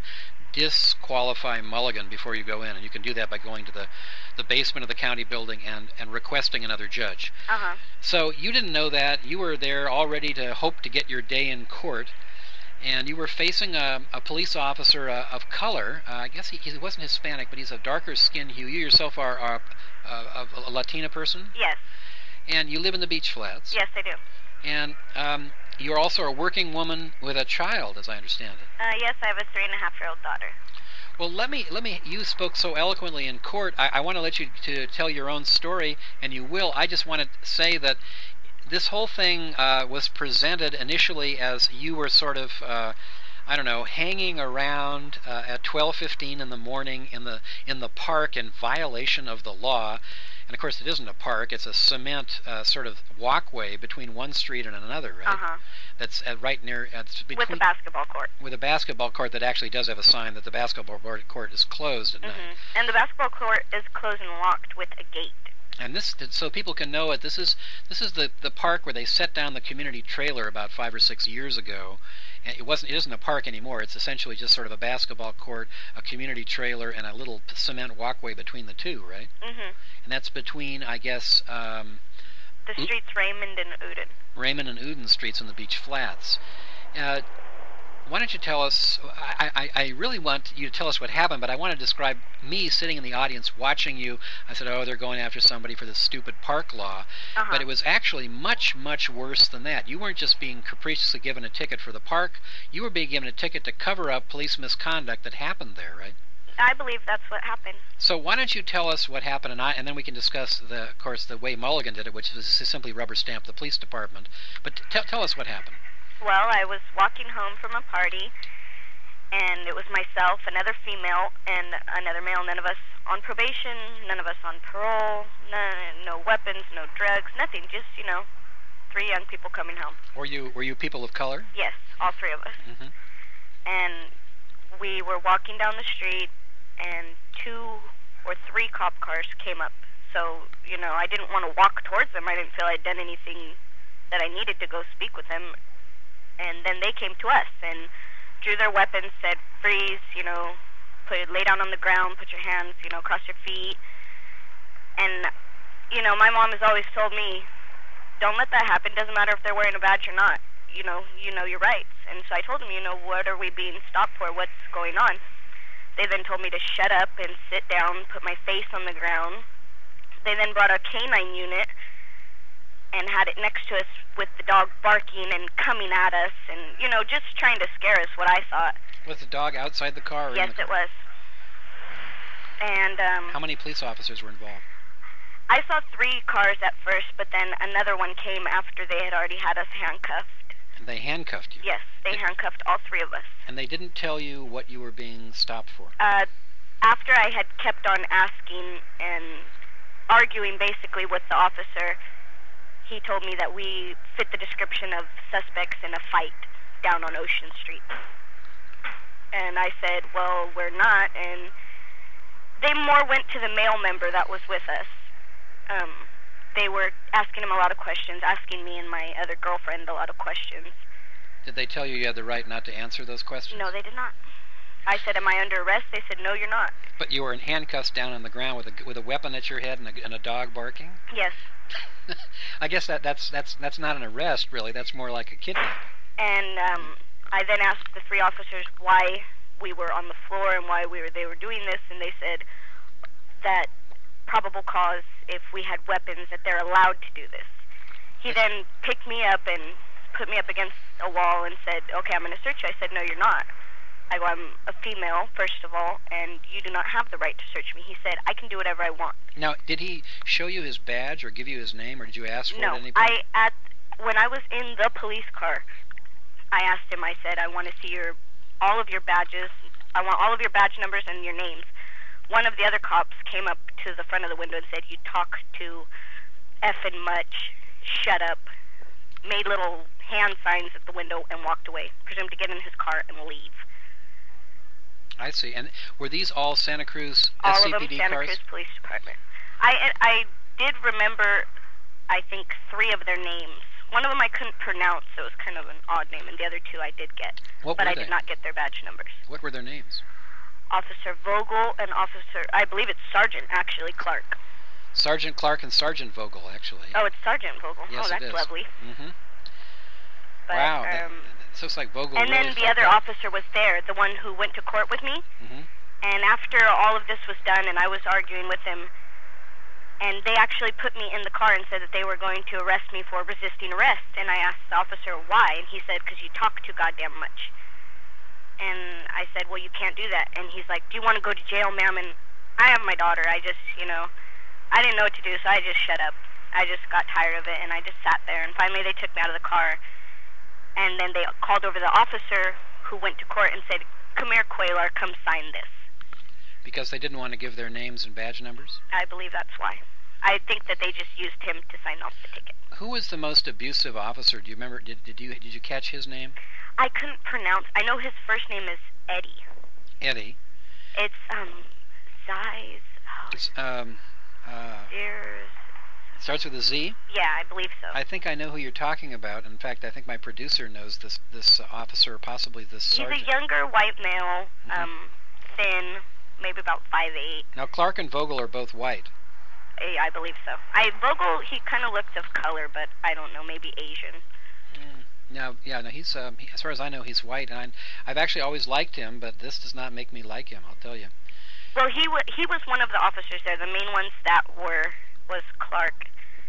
disqualify Mulligan before you go in, and you can do that by going to the, the basement of the county building and, and requesting another judge. Uh-huh. So you didn't know that. You were there all ready to hope to get your day in court, and you were facing a, a police officer uh, of color. Uh, I guess he, he wasn't Hispanic, but he's a darker skin hue. You yourself are, are uh, a, a Latina person? Yes. And you live in the Beach Flats? Yes, I do. And um, you're also a working woman with a child, as I understand it. Uh, yes, I have a three and a half year old daughter. Well, let me, let me, you spoke so eloquently in court. I, I want to let you to tell your own story, and you will. I just want to say that this whole thing uh, was presented initially as you were sort of, uh, I don't know, hanging around uh, at twelve fifteen in the morning in the in the park in violation of the law. And of course, it isn't a park; it's a cement uh, sort of walkway between one street and another, right? Uh-huh. That's uh, right near. Uh, between, with a basketball court. With a basketball court that actually does have a sign that the basketball court is closed at mm-hmm. night. And the basketball court is closed and locked with a gate. And this, so people can know it. This is this is the the park where they set down the community trailer about five or six years ago. And it wasn't. It isn't a park anymore. It's essentially just sort of a basketball court, a community trailer, and a little cement walkway between the two, right? Mm-hmm. And that's between, I guess, um, the streets Raymond and Uden. Raymond and Uden streets in the Beach Flats. Uh, why don't you tell us? I, I, I really want you to tell us what happened, but I want to describe me sitting in the audience watching you. I said, "Oh, they're going after somebody for this stupid park law," uh-huh. but it was actually much, much worse than that. You weren't just being capriciously given a ticket for the park; you were being given a ticket to cover up police misconduct that happened there, right? I believe that's what happened. So why don't you tell us what happened, and I, and then we can discuss the, of course, the way Mulligan did it, which is simply rubber stamp the police department. But t- tell us what happened. Well, I was walking home from a party, and it was myself, another female, and another male. None of us on probation, none of us on parole, none, no weapons, no drugs, nothing. Just, you know, three young people coming home. Were you were you people of color? Yes, all three of us. Mm-hmm. And we were walking down the street, and two or three cop cars came up. So, you know, I didn't want to walk towards them. I didn't feel I'd done anything that I needed to go speak with them. And then they came to us and drew their weapons, said, "Freeze, you know, put lay down on the ground, put your hands, you know, cross your feet." And, you know, my mom has always told me, don't let that happen. Doesn't matter if they're wearing a badge or not. You know, you know your rights. And so I told them, you know, what are we being stopped for? What's going on? They then told me to shut up and sit down, put my face on the ground. They then brought a canine unit and had it next to us with the dog barking and coming at us and, you know, just trying to scare us, what I thought. Was the dog outside the car? Or yes, in the car? It was. And, um... how many police officers were involved? I saw three cars at first, but then another one came after they had already had us handcuffed. They handcuffed you. Yes, they They- handcuffed all three of us. And they didn't tell you what you were being stopped for. Uh, after I had kept on asking and arguing basically with the officer, he told me that we fit the description of suspects in a fight down on Ocean Street. And I said, well, we're not. And they more went to the male member that was with us. Um, they were asking him a lot of questions, asking me and my other girlfriend a lot of questions. Did they tell you you had the right not to answer those questions? No, they did not. I said, am I under arrest? They said, no, you're not. But you were in handcuffs down on the ground with a, with a weapon at your head and a, and a dog barking? Yes. I guess that that's that's that's not an arrest, really. That's more like a kidnap. And um, I then asked the three officers why we were on the floor and why we were they were doing this, and they said that probable cause, if we had weapons, that they're allowed to do this. He then picked me up and put me up against a wall and said, okay, I'm going to search you. I said, no, you're not. I go, I'm a female, first of all, and you do not have the right to search me. He said, I can do whatever I want. Now, did he show you his badge or give you his name, or did you ask for no, it at any point? I, at, when I was in the police car, I asked him, I said, I want to see your, all of your badges. I want all of your badge numbers and your names. One of the other cops came up to the front of the window and said, you talk too effing much, shut up, made little hand signs at the window and walked away, presumed to get in his car and leave. I see. And were these all Santa Cruz all S C P D of them Santa cars? Cruz Police Department. I I did remember, I think, three of their names. One of them I couldn't pronounce, so it was kind of an odd name, and the other two I did get. What but were I they? did not get their badge numbers. What were their names? Officer Vogel and Officer, I believe it's Sergeant, actually, Clark. Sergeant Clark and Sergeant Vogel, actually. Oh, it's Sergeant Vogel. Yes, oh, that's it is. lovely. Mm-hmm. But, Wow. That, Um, that looks like Vogel and really then the fucked other up. officer was there, the one who went to court with me. Mm-hmm. And after all of this was done and I was arguing with him, and they actually put me in the car and said that they were going to arrest me for resisting arrest. And I asked the officer why, and he said, because you talk too goddamn much. And I said, well, you can't do that. And he's like, do you want to go to jail, ma'am? And I have my daughter. I just, you know, I didn't know what to do, so I just shut up. I just got tired of it, and I just sat there. And finally they took me out of the car. And then they called over the officer who went to court and said, come here, Quaylar, come sign this. Because they didn't want to give their names and badge numbers? I believe that's why. I think that they just used him to sign off the ticket. Who was the most abusive officer? Do you remember? Did, did you did you catch his name? I couldn't pronounce. I know his first name is Eddie. Eddie. It's um, Zeiss. Oh, It's, um, uh, there's. starts with a Z. Yeah, I believe so. I think I know who you're talking about. In fact, I think my producer knows this this uh, officer, or possibly this He's sergeant. a younger white male, Mhm. um, thin, maybe about five eight. Now, Clark and Vogel are both white. I, I believe so. I Vogel, he kind of looked of color, but I don't know, maybe Asian. Mm. Now, yeah, no, he's um, he, as far as I know, he's white, and I, I've actually always liked him, but this does not make me like him. I'll tell you. Well, he w- he was one of the officers there. The main ones that were was Clark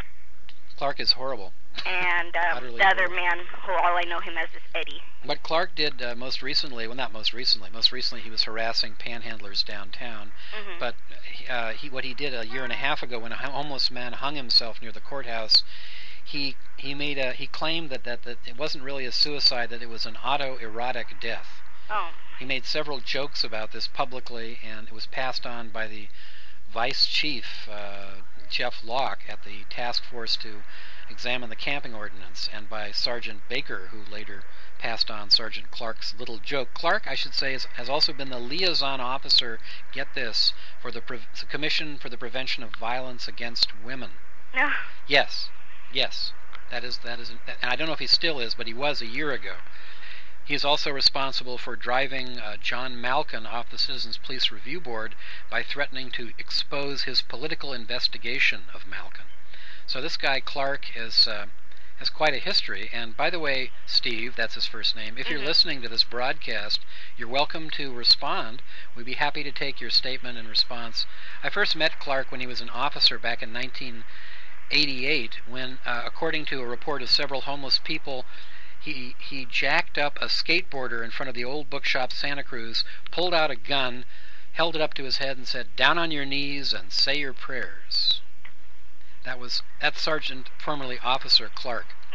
Clark is horrible. and um, Utterly the other horrible. man who all I know him as is Eddie. What Clark did uh, most recently, well, not most recently, most recently he was harassing panhandlers downtown. Mhm. But uh, he, what he did a year and a half ago, when a homeless man hung himself near the courthouse, he he made a he claimed that, that that it wasn't really a suicide, that it was an autoerotic death. Oh. He made several jokes about this publicly, and it was passed on by the vice chief, uh, Jeff Locke, at the task force to examine the camping ordinance, and by Sergeant Baker, who later passed on Sergeant Clark's little joke. Clark, I should say, is, has also been the liaison officer, get this, for the, Pre- the Commission for the Prevention of Violence Against Women. No. Yes, yes, that is, that is, and I don't know if he still is, but he was a year ago. He is also responsible for driving uh, John Malkin off the Citizens Police Review Board by threatening to expose his political investigation of Malkin. So this guy, Clark, is uh, has quite a history. And by the way, Steve, that's his first name, if you're Mhm. listening to this broadcast, you're welcome to respond. We'd be happy to take your statement and response. I first met Clark when he was an officer back in nineteen eighty-eight, when, uh, according to a report of several homeless people, he he jacked up a skateboarder in front of the old bookshop Santa Cruz, pulled out a gun, held it up to his head, and said, "Down on your knees and say your prayers." That was that's Sergeant, formerly Officer Clark. Mm.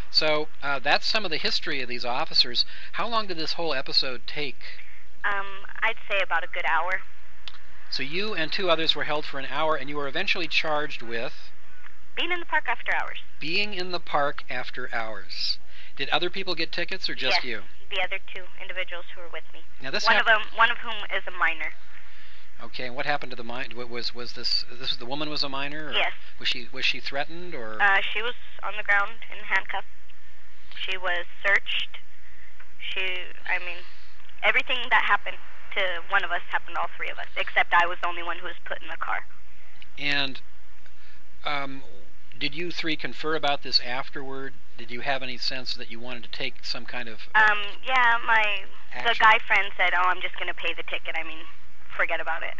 So uh, that's some of the history of these officers. How long did this whole episode take? Um, I'd say about a good hour. So you and two others were held for an hour, and you were eventually charged with being in the park after hours. Being in the park after hours. Did other people get tickets, or just yes, you? The other two individuals who were with me. Now this one hap- of them, one of whom is a minor. Okay, and what happened to the minor? Was was this this the woman was a minor? Or yes. Was she was she threatened or? Uh, she was on the ground in handcuffs. She was searched. She, I mean, everything that happened to one of us happened to all three of us, except I was the only one who was put in the car. And um, did you three confer about this afterward? Did you have any sense that you wanted to take some kind of uh, Um, yeah, my action? The guy friend said, "Oh, I'm just going to pay the ticket. I mean, forget about it."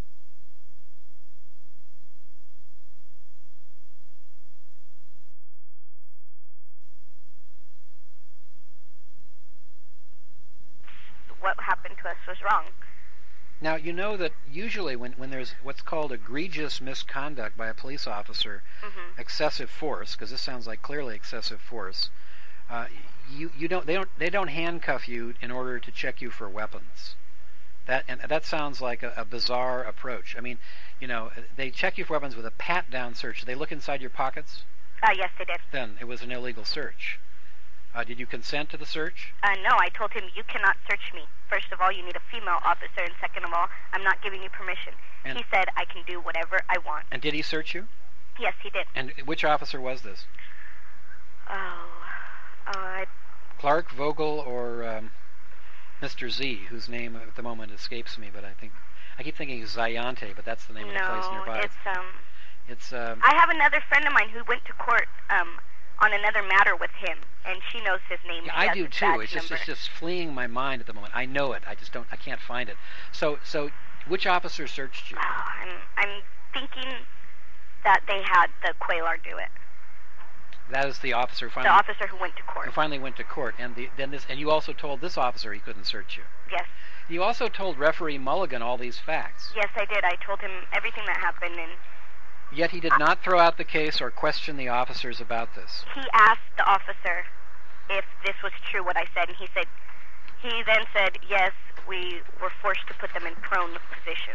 What happened to us was wrong. Now, you know that usually when, when there's what's called egregious misconduct by a police officer, mm-hmm. excessive force, because this sounds like clearly excessive force, uh, you, you don't they don't they don't handcuff you in order to check you for weapons. That and that sounds like a, a bizarre approach. I mean, you know, they check you for weapons with a pat-down search. Did they look inside your pockets? Uh, yes, they did. Then it was an illegal search. Uh, did you consent to the search? Uh, no, I told him, you cannot search me. First of all, you need a female officer, and second of all, I'm not giving you permission. And he said, I can do whatever I want. And did he search you? Yes, he did. And which officer was this? Oh, uh, I... Clark, Vogel, or um, Mister Z, whose name at the moment escapes me, but I think I keep thinking Zayante, but that's the name no, of the place nearby. it's, um... It's, um... I have another friend of mine who went to court, um... on another matter with him, and she knows his name. Yeah, she I do his too. badge It's just number. it's just fleeing my mind at the moment. I know it. I just don't. I can't find it. So so, which officer searched you? Oh, I'm I'm thinking that they had the Quaylar do it. That is the officer who The finally officer who went to court. who finally went to court, and the, then this and you also told this officer he couldn't search you. Yes. You also told referee Mulligan all these facts. Yes, I did. I told him everything that happened, and Yet he did not throw out the case or question the officers about this. he asked the officer if this was true, what I said, and he said, he then said, yes, we were forced to put them in prone positions.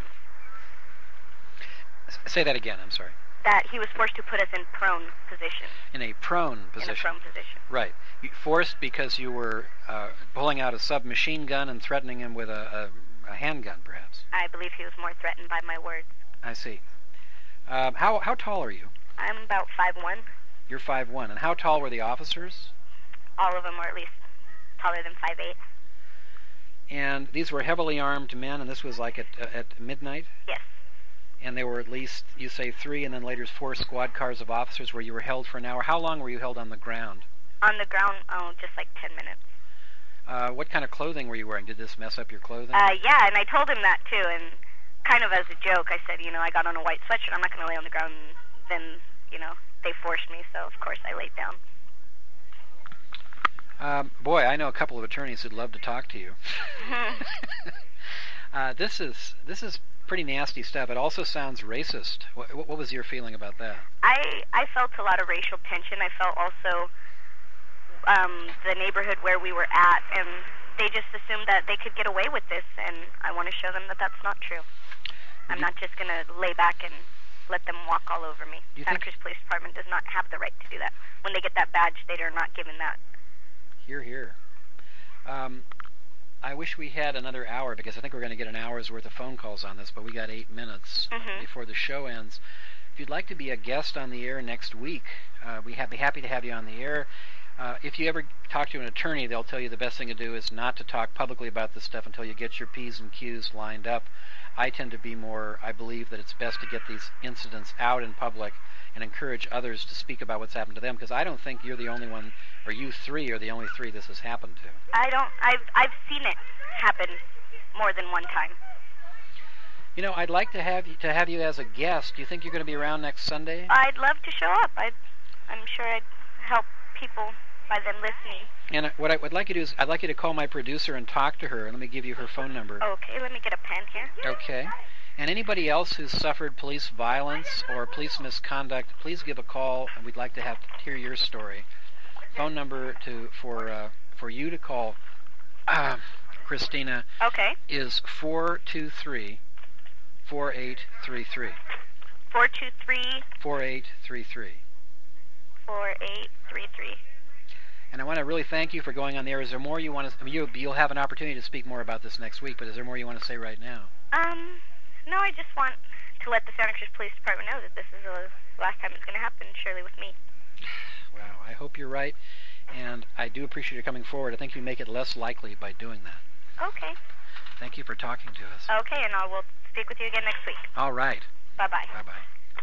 S- Say that again. I'm sorry. That he was forced to put us in prone position. In a prone position. In a prone position. Right. You forced because you were uh, pulling out a submachine gun and threatening him with a, a, a handgun, perhaps. I believe he was more threatened by my words. I see. Um, how how tall are you? I'm about five one. You're five one. And how tall were the officers? All of them were at least taller than five eight. And these were heavily armed men, and this was like at uh, at midnight? Yes. And there were at least, you say, three and then later four squad cars of officers where you were held for an hour. How long were you held on the ground? On the ground, oh, just like ten minutes. Uh, what kind of clothing were you wearing? Did this mess up your clothing? Uh, yeah, and I told him that too, and kind of as a joke, I said, you know, I got on a white sweatshirt, I'm not going to lay on the ground, and then, you know, they forced me, so of course I laid down. Um, boy, I know a couple of attorneys who'd love to talk to you. uh, this is this is pretty nasty stuff. It also sounds racist. What, what was your feeling about that? I I felt a lot of racial tension. I felt also um, the neighborhood where we were at, and they just assumed that they could get away with this, and I want to show them that that's not true. I'm not just going to lay back and let them walk all over me. You Santa think- Cruz Police Department does not have the right to do that. When they get that badge, they are not given that. Hear, hear. Um, I wish we had another hour because I think we're going to get an hour's worth of phone calls on this, but we got eight minutes Mhm. before the show ends. If you'd like to be a guest on the air next week, uh, we'd be happy to have you on the air. Uh, if you ever talk to an attorney, they'll tell you the best thing to do is not to talk publicly about this stuff until you get your P's and Q's lined up. I tend to be more, I believe that it's best to get these incidents out in public and encourage others to speak about what's happened to them, because I don't think you're the only one, or you three are the only three this has happened to. I don't. I've I've seen it happen more than one time. You know, I'd like to have you to have you as a guest. Do you think you're going to be around next Sunday? I'd love to show up. I, I'm sure I'd help people by them listening. And what I would like you to do is, I'd like you to call my producer and talk to her. Let me give you her phone number. Okay, let me get a pen here. Okay. And anybody else who's suffered police violence or police misconduct, please give a call, and we'd like to have to hear your story. phone number to for uh, for you to call, uh, Christina, Okay. is four two three, four eight three three. Four two three four eight three three. four eight three three. And I want to really thank you for going on there. Is there more you want to? I mean, you, you'll have an opportunity to speak more about this next week. But is there more you want to say right now? Um, no, I just want to let the Santa Cruz Police Department know that this is the last time it's going to happen, surely with me. Wow, I hope you're right, and I do appreciate you coming forward. I think you make it less likely by doing that. Okay. Thank you for talking to us. Okay, and I will speak with you again next week. All right. Bye-bye. Bye-bye.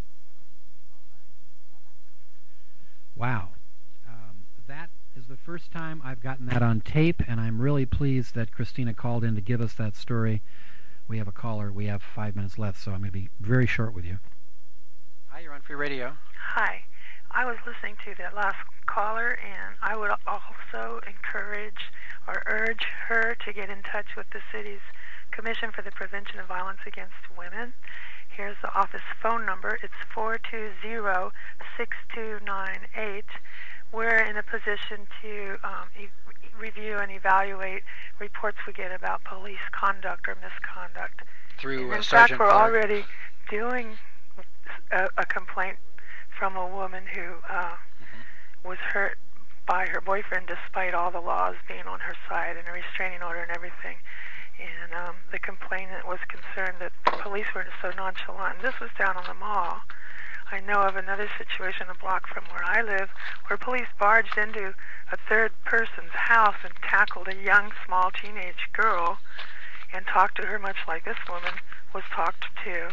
Wow. Um, that is the first time I've gotten that on tape, and I'm really pleased that Christina called in to give us that story. We have a caller. We have five minutes left, so I'm going to be very short with you. Hi, you're on Free Radio. Hi. I was listening to that last caller, and I would also encourage or urge her to get in touch with the city's Commission for the Prevention of Violence Against Women. Here's the office phone number. It's four two zero, six two nine eight. We're in a position to um, e- review and evaluate reports we get about police conduct or misconduct. Through uh, in Sergeant fact, we're Clark. already doing a, a complaint from a woman who uh, mm-hmm. was hurt by her boyfriend despite all the laws being on her side and a restraining order and everything. And um, the complainant was concerned that the police were so nonchalant. And this was down on the mall. I know of another situation a block from where I live where police barged into a third person's house and tackled a young, small teenage girl and talked to her much like this woman was talked to.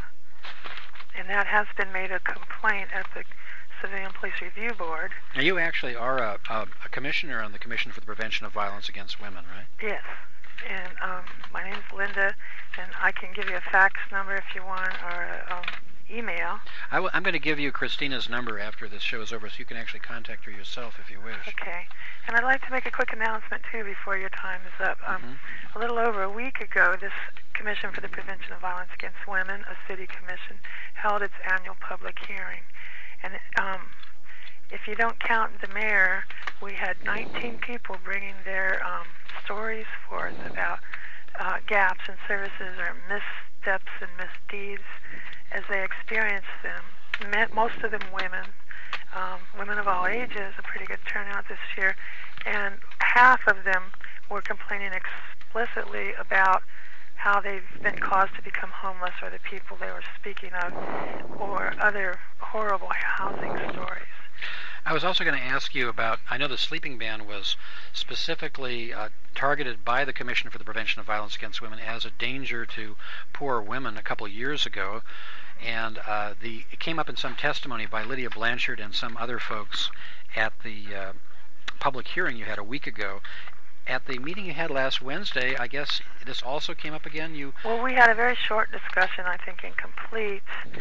And that has been made a complaint at the Civilian Police Review Board. Now, you actually are a, a, a commissioner on the Commission for the Prevention of Violence Against Women, right? Yes. And um, my name is Linda, and I can give you a fax number if you want, or a um, email. I w- I'm going to give you Christina's number after this show is over, so you can actually contact her yourself if you wish. Okay. And I'd like to make a quick announcement, too, before your time is up. Um, mm-hmm. A little over a week ago, this Commission for the Prevention of Violence Against Women, a city commission, held its annual public hearing. And um, if you don't count the mayor, we had nineteen people bringing their um, stories forth about uh, gaps in services or missteps and misdeeds as they experienced them. Most of them women, um, women of all ages, a pretty good turnout this year, and half of them were complaining explicitly about how they've been caused to become homeless or the people they were speaking of, or other horrible housing stories. I was also going to ask you about, I know the sleeping ban was specifically uh, targeted by the Commission for the Prevention of Violence Against Women as a danger to poor women a couple of years ago, and uh, the it came up in some testimony by Lydia Blanchard and some other folks at the uh, public hearing you had a week ago. At the meeting you had last Wednesday, I guess this also came up again? You Well, we had a very short discussion, I think, incomplete,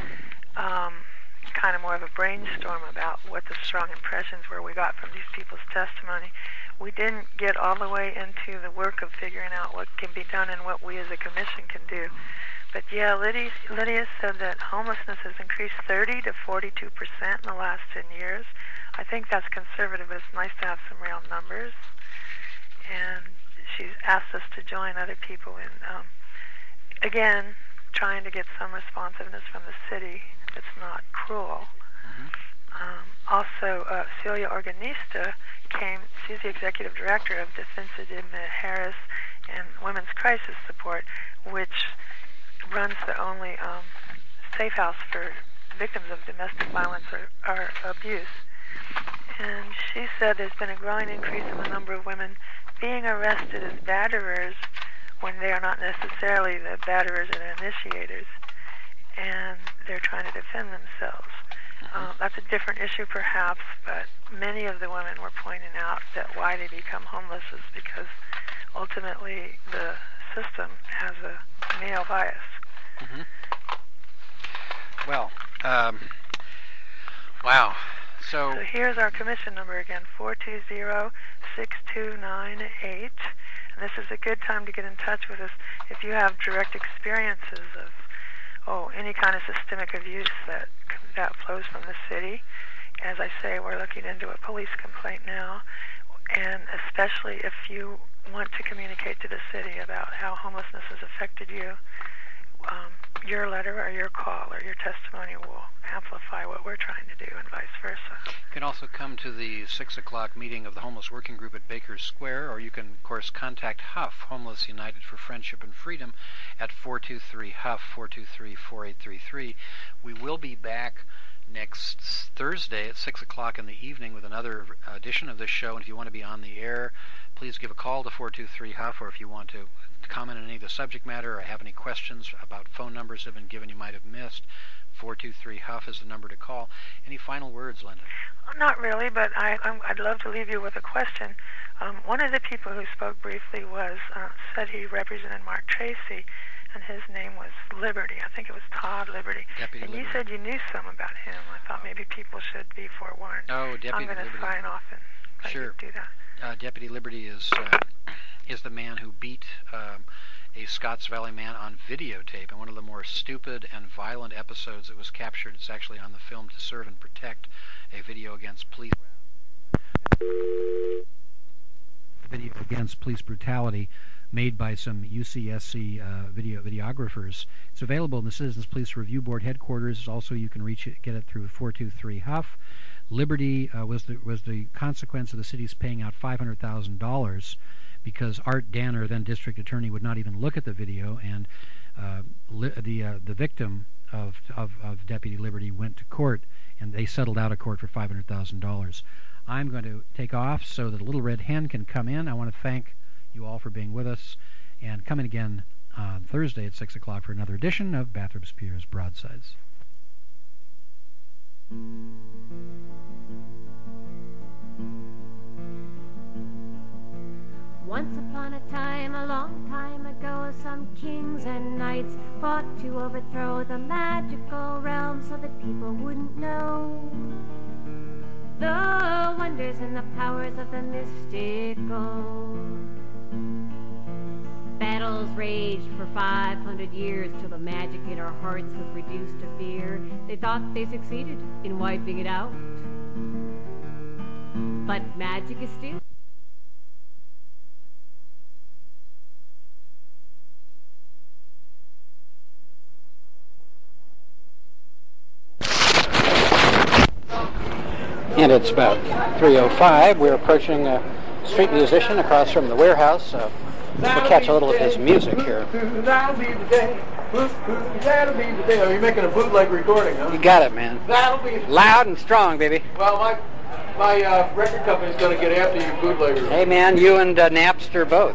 um, kind of more of a brainstorm about what the strong impressions were we got from these people's testimony. We didn't get all the way into the work of figuring out what can be done and what we as a commission can do. But yeah, Lydia, Lydia said that homelessness has increased thirty to forty-two percent in the last ten years. I think that's conservative, but it's nice to have some real numbers. And she's asked us to join other people in, um, again, trying to get some responsiveness from the city that's not cruel. Mm-hmm. Um, also, uh, Celia Organista came, she's the executive director of Defensa de Mujeres and Women's Crisis Support, which runs the only um, safe house for victims of domestic violence or, or abuse. And she said there's been a growing increase in the number of women being arrested as batterers when they are not necessarily the batterers and initiators, and they're trying to defend themselves. Uh, that's a different issue perhaps, but many of the women were pointing out that why they become homeless is because ultimately the system has a male bias. Mm-hmm. Well, um, wow. So, so here's our commission number again, four two zero, six two nine eight. And this is a good time to get in touch with us if you have direct experiences of, oh, any kind of systemic abuse that that flows from the city. as I say, we're looking into a police complaint now, and especially if you want to communicate to the city about how homelessness has affected you, um, your letter or your call or your testimony will amplify what we're trying to do, and vice versa. You can also come to the six o'clock meeting of the Homeless Working Group at Bakers Square, or you can, of course, contact Huff, Homeless United for Friendship and Freedom, at four two three Huff, four two three, four eight three three. We will be back next Thursday at six o'clock in the evening with another edition of this show, and if you want to be on the air, please give a call to four two three Huff, or if you want to comment on any of the subject matter or have any questions about phone numbers that have been given you might have missed, four two three Huff is the number to call. Any final words, Linda? Not really, but I, I'm, I'd love to leave you with a question. Um, one of the people who spoke briefly was uh, said he represented Mark Tracy, and his name was Liberty. I think it was Todd Liberty. Deputy and Liberty. you said you knew some about him. I thought maybe people should be forewarned. Oh, Deputy I'm going to Liberty. sign off and let Sure. you do that. Uh, Deputy Liberty is uh, is the man who beat um, a Scotts Valley man on videotape in one of the more stupid and violent episodes that was captured. It's actually on the film To Serve and Protect, a video against police. Video against police brutality made by some U C S C uh, video videographers. It's available in the Citizens Police Review Board headquarters. Also, you can reach it, get it through four two three Huff. Liberty uh, was the was the consequence of the city's paying out five hundred thousand dollars because Art Danner, then district attorney, would not even look at the video, and uh, li- the uh, the victim of, of of Deputy Liberty went to court, and they settled out of court for five hundred thousand dollars. I'm going to take off so that a Little Red Hen can come in. I want to thank you all for being with us, and come in again on Thursday at six o'clock for another edition of Bathrobes Pierre's Broadsides. Once upon a time, a long time ago, some kings and knights fought to overthrow the magical realm so that people wouldn't know the wonders and the powers of the mystical. Battles raged for five hundred years till the magic in our hearts was reduced to fear. They thought they succeeded in wiping it out, but magic is still And it's about three oh five. We're approaching a street musician across from the warehouse. Uh, we'll catch a little of his music here. That'll be the day. That'll be the day. Are you making a bootleg recording, huh? You got it, man. That'll be Loud and strong, baby. Well, my my uh, record company's going to get after you bootleggers. Hey, man, you and uh, Napster both.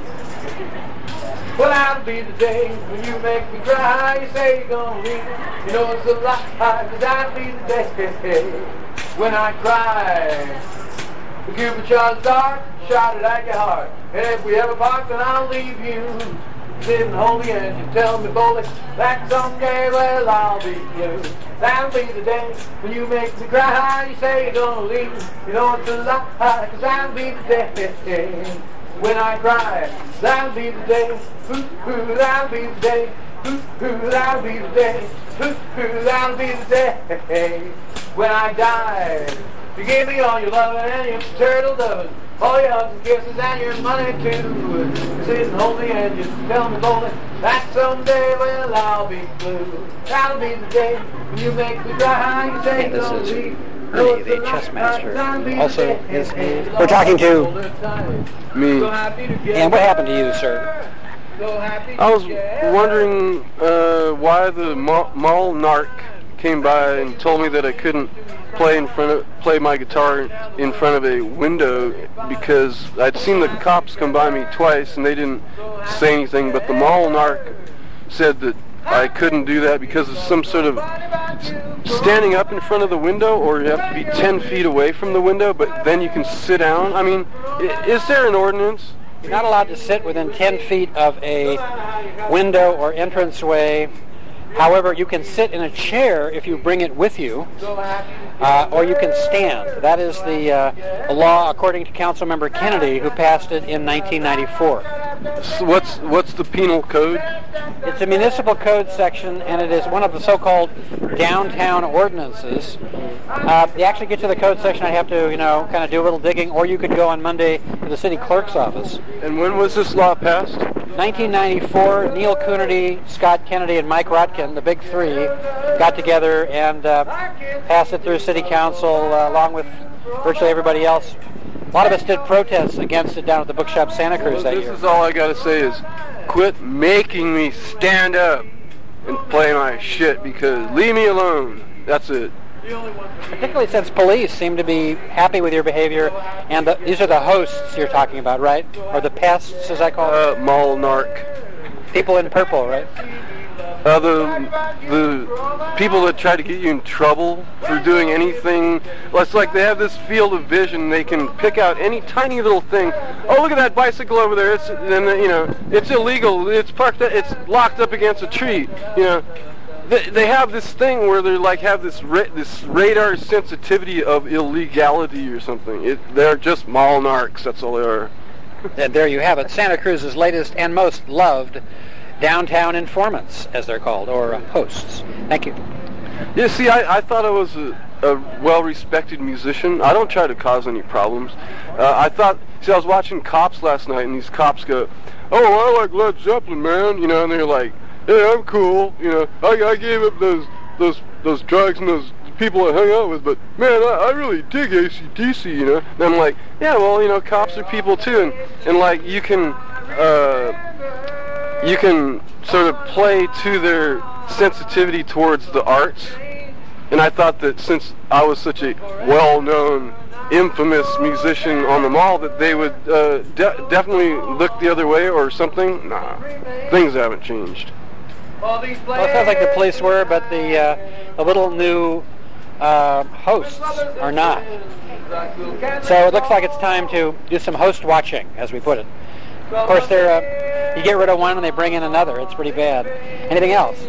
Well, that'll be the day when you make me cry. You say you're going to leave. You know it's a lie, 'cause that'll be the day when I cry. The Cuban shot's dark, shot it at your heart. And if we ever part, then I'll leave you. Sitting hold the engine, tell me boldly that someday, well, I'll be blue. That'll be the day when you make me cry. You say you're gonna leave. You know it's a lie, 'cause that'll be the day when I cry. That'll be the day. Ooh, ooh, that'll be the day. Ooh, ooh, that'll be the day. Ooh, ooh, that'll be the day when I die. You give me all your loving and your turtle doving, all your hugs and kisses and your money too. Sit and hold me and just tell me boldly that someday, well, I'll be blue. That'll be the day when you make me cry. You say And this don't is leave. Ernie, the chess master. Also, his, we're talking to me. And what happened to you, sir? I was wondering uh, why the mall, mall narc came by and told me that I couldn't play in front of play my guitar in front of a window because I'd seen the cops come by me twice and they didn't say anything, but the mall narc said that I couldn't do that because of some sort of standing up in front of the window, or you have to be ten feet away from the window, but then you can sit down. I mean, is there an ordinance? You're not allowed to sit within ten feet of a window or entranceway. However, you can sit in a chair if you bring it with you, uh, or you can stand. That is the uh, law, according to Councilmember Kennedy, who passed it in nineteen ninety-four. So what's what's the penal code? It's a municipal code section, and it is one of the so-called downtown ordinances Uh, to actually get to the code section, I'd have to, you know, kind of do a little digging, or you could go on Monday to the city clerk's office. And when was this law passed? nineteen ninety-four, Neil Coonerty, Scott Kennedy, and Mike Rotkin, the big three, got together and uh, passed it through city council uh, along with virtually everybody else. A lot of us did protests against it down at the Bookshop Santa Cruz well, that this year. This is all I got to say is quit making me stand up and play my shit, because leave me alone. That's it. Particularly since police seem to be happy with your behavior, and the, these are the hosts you're talking about, right? Or the pests, as I call uh, them? Mall narc. People in purple, right? Uh, the, the people that try to get you in trouble for doing anything. Well, it's like they have this field of vision. They can pick out any tiny little thing. Oh, look at that bicycle over there. It's, and, you know, it's illegal. It's parked. It's locked up against a tree. You know, they, they have this thing where they like have this ra this radar sensitivity of illegality or something. It, they're just mall narcs. That's all they are. And there you have it. Santa Cruz's latest and most loved downtown informants, as they're called, or uh, hosts. Thank you. Yeah, see, I, I thought I was a, a well-respected musician. I don't try to cause any problems. Uh, I thought, see, I was watching Cops last night, and these cops go, oh, I like Led Zeppelin, man, you know, and they're like, hey, I'm cool, you know, I, I gave up those, those, those drugs and those people I hung out with, but man, I, I really dig A C D C, you know, and I'm like, yeah, well, you know, cops are people too, and, and like, you can, uh, you can sort of play to their sensitivity towards the arts. And I thought that since I was such a well-known, infamous musician on the mall, that they would uh, de definitely look the other way or something. Nah, things haven't changed. Well, it sounds like the police were, but the, uh, the little new uh, hosts are not. So it looks like it's time to do some host watching, as we put it. Of course, they're, uh, you get rid of one and they bring in another. It's pretty bad. Anything else?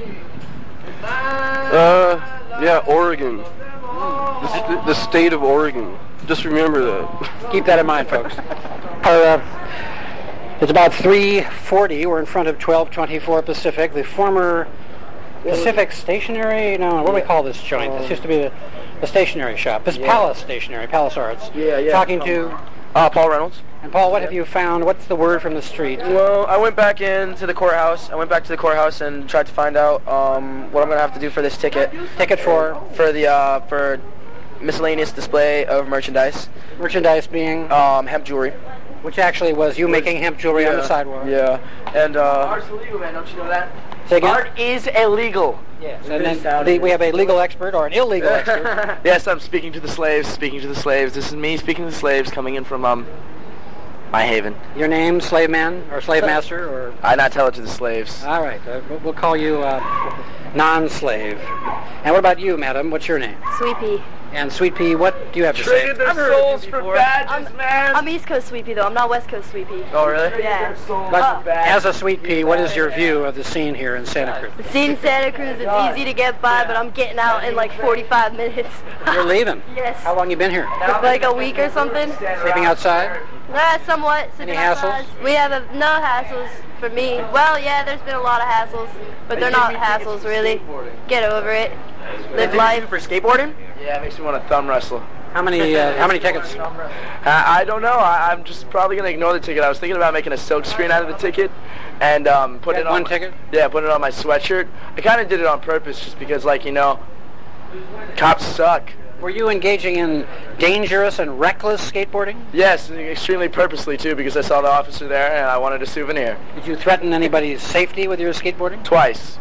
Uh, yeah, Oregon. The, st the state of Oregon. Just remember that. Keep that in mind, folks. Our, uh, it's about three forty. We're in front of twelve twenty-four Pacific, the former Pacific Stationery. No, what do we call this joint? This used to be the, the stationery shop. This Yeah. Palace Stationery, Palace Arts. Yeah, yeah. Talking to... Uh, Paul Reynolds. And Paul, what have you found? What's the word from the street? Well, I went back into the courthouse. I went back to the courthouse and tried to find out um, what I'm gonna have to do for this ticket. Ticket for? For the uh, for miscellaneous display of merchandise. Merchandise being? Um, hemp jewelry. Which actually was you making hemp jewelry yeah. on the sidewalk. Yeah. And uh, Art's illegal, man. Don't you know that? Say again? Art is illegal. Yes. And then the, we have a legal expert or an illegal expert. Yes, I'm speaking to the slaves. Speaking to the slaves. This is me speaking to the slaves, coming in from um. My haven. Your name, slave man or slave master, or? I not tell it to the slaves. All right, uh, we'll call you uh, non-slave. And what about you, madam? What's your name? Sweet Pea. And Sweet Pea, what do you have to say? Traded their souls for badges, I'm, man. I'm East Coast Sweet Pea, though. I'm not West Coast Sweet Pea. Oh, really? Yeah. But as a Sweet Pea, what is your view of the scene here in Santa Cruz? The scene in Santa Cruz, it's easy to get by, but I'm getting out in like forty-five minutes. You're leaving? Yes. How long you been here? Like a week or something. Sleeping outside? Uh, somewhat. Any hassles? We have a, no hassles for me. Well, yeah, there's been a lot of hassles, but they're not hassles, really. Get over it. Live life. For skateboarding? Yeah, it makes me want to thumb wrestle. How many uh, how many tickets? Uh, I don't know. I, I'm just probably going to ignore the ticket. I was thinking about making a silk screen out of the ticket and um, put it on one my, ticket? Yeah, put it on my sweatshirt. I kind of did it on purpose just because, like, you know, cops suck. Were you engaging in dangerous and reckless skateboarding? Yes, extremely purposely, too, because I saw the officer there and I wanted a souvenir. Did you threaten anybody's safety with your skateboarding? Twice.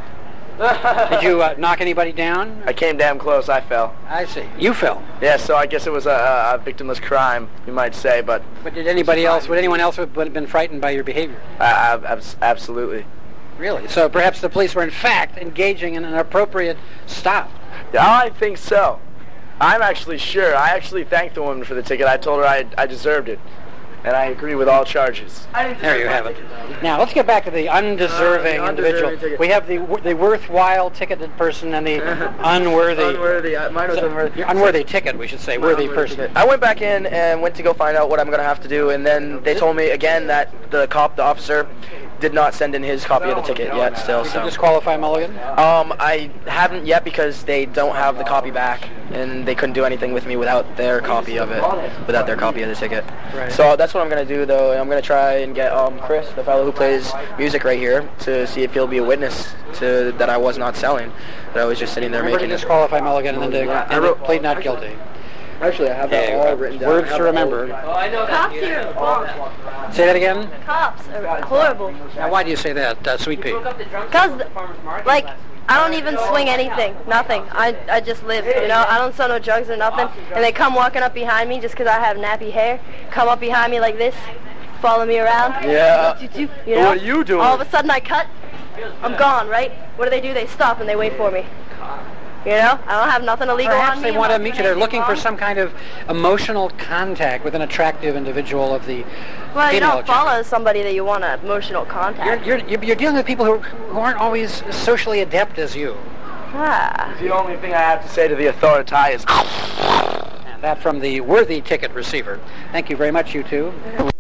Did you uh, knock anybody down? I came damn close. I fell. I see. You fell? Yeah, so I guess it was a, a victimless crime, you might say, but... But did anybody else, would anyone else have been frightened by your behavior? Uh, ab absolutely. Really? So perhaps the police were in fact engaging in an appropriate stop? Yeah, I think so. I'm actually sure. I actually thanked the woman for the ticket. I told her I, I deserved it. And I agree with all charges. There you have it. Now, let's get back to the undeserving, uh, the individual. undeserving ticket. We have the the worthwhile ticketed person and the unworthy... Unworthy. Mine was so, unworthy. Unworthy ticket, we should say. My worthy unworthy person. ticket. I went back in and went to go find out what I'm going to have to do, and then they told me again that the cop, the officer, did not send in his copy of the ticket yet still. Did So you disqualify Mulligan? Um, I haven't yet because they don't have the copy back, and they couldn't do anything with me without their copy of it, without their copy of the ticket. Right. So that's what I'm going to do, though. I'm going to try and get um, Chris, the fellow who plays music right here, to see if he'll be a witness to that I was not selling, that I was just sitting there Remember making to it. disqualify Mulligan and then to, I and wrote- to plead not guilty. Actually, I have that Okay, all written down. words I have to the remember. whole- Cops here are horrible. Say that again? Cops are horrible. Now, why do you say that, uh, Sweet Pea? Because, like, I don't even swing anything, nothing. I, I just live, you know. I don't sell no drugs or nothing. And they come walking up behind me just because I have nappy hair. Come up behind me like this, follow me around. Yeah. You know? What are you doing? All of a sudden I cut, I'm gone, right? What do they do? They stop and they wait for me. You know? I don't have nothing illegal Perhaps on me. they want to I'm not meet you. doing They're anything looking for wrong. some kind of emotional contact with an attractive individual of the Well, you female don't follow somebody that you want an emotional contact. You're, you're, you're dealing with people who, who aren't always socially adept as you. Ah. The only thing I have to say to the authority is... And that from the worthy ticket receiver. Thank you very much, you two.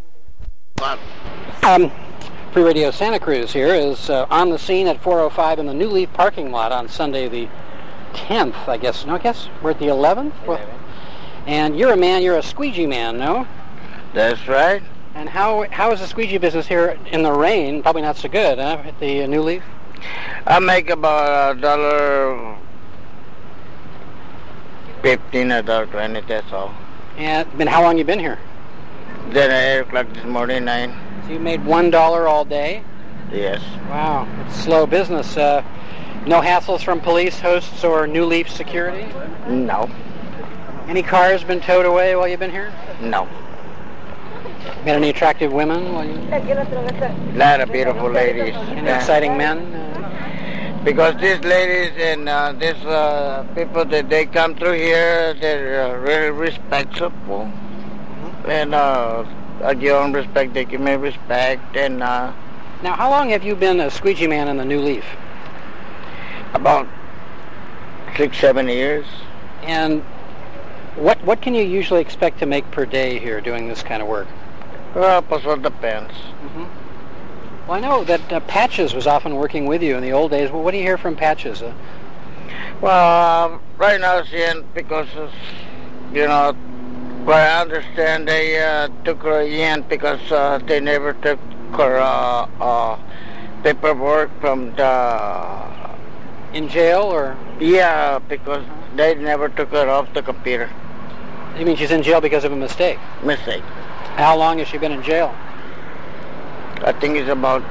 Um, Free Radio Santa Cruz here is uh, on the scene at four oh five in the New Leaf parking lot on Sunday the tenth, I guess. No, I guess we're at the eleventh? Well, and you're a man, you're a squeegee man, no? That's right. And how how is the squeegee business here in the rain? Probably not so good, huh, at the uh, New Leaf? I make about a dollar fifteen, a dollar twenty, that's all. And, and how long you been here? Then at eight o'clock this morning, nine. So you made one dollar all day? Yes. Wow, it's slow business. Uh, no hassles from police, hosts, or New Leaf security? No. Any cars been towed away while you've been here? No. Met any attractive women while you? A lot of beautiful ladies. Any exciting men? Uh, Because these ladies and uh, these uh, people that they come through here, they're uh, really respectful. And uh, I give them respect, they give me respect. And uh, now, how long have you been a squeegee man in the New Leaf? About six, seven years. And what what can you usually expect to make per day here doing this kind of work? Well, pues it depends. Mm-hmm. Well, I know that uh, Patches was often working with you in the old days. Well, what do you hear from Patches? Uh, Well, uh, right now, seeing because, uh, you know, what I understand, they uh, took her in because uh, they never took her uh, uh, paperwork from the... In jail, or? Yeah, because they never took her off the computer. You mean she's in jail because of a mistake? Mistake. How long has she been in jail? I think it's about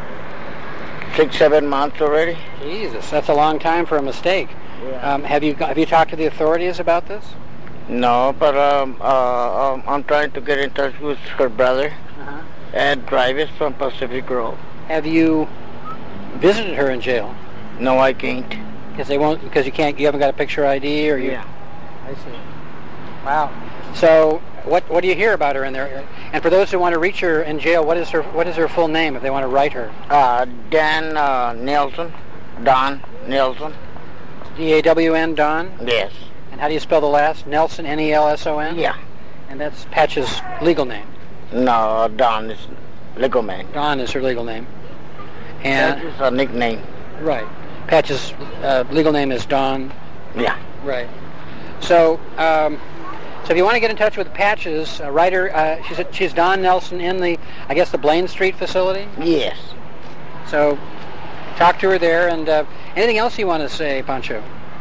six, seven months already. Jesus, that's a long time for a mistake. Yeah. Um, have you have you talked to the authorities about this? No, but um, uh, um, I'm trying to get in touch with her brother, uh-huh. Ed Travis from Pacific Grove. Have you visited her in jail? No, I can't. Because they won't. Because you can't. You haven't got a picture I D, or you. Yeah. I see. Wow. So, what what do you hear about her in there? And for those who want to reach her in jail, what is her what is her full name if they want to write her? Uh, Dan uh, Nelson, Don Nelson. D A W N, Don? Yes. And how do you spell the last? Nelson, N E L S O N? Yeah. And that's Patch's legal name? No, Don is legal name. Don is her legal name. And Patch is a nickname. Right. Patch's uh, legal name is Don. Yeah. Right. So, um, so if you want to get in touch with Patches, uh, write her. Uh, she's she's Don Nelson in the, I guess, the Blaine Street facility. Yes. So, talk to her there. And uh, anything else you want to say, Pancho?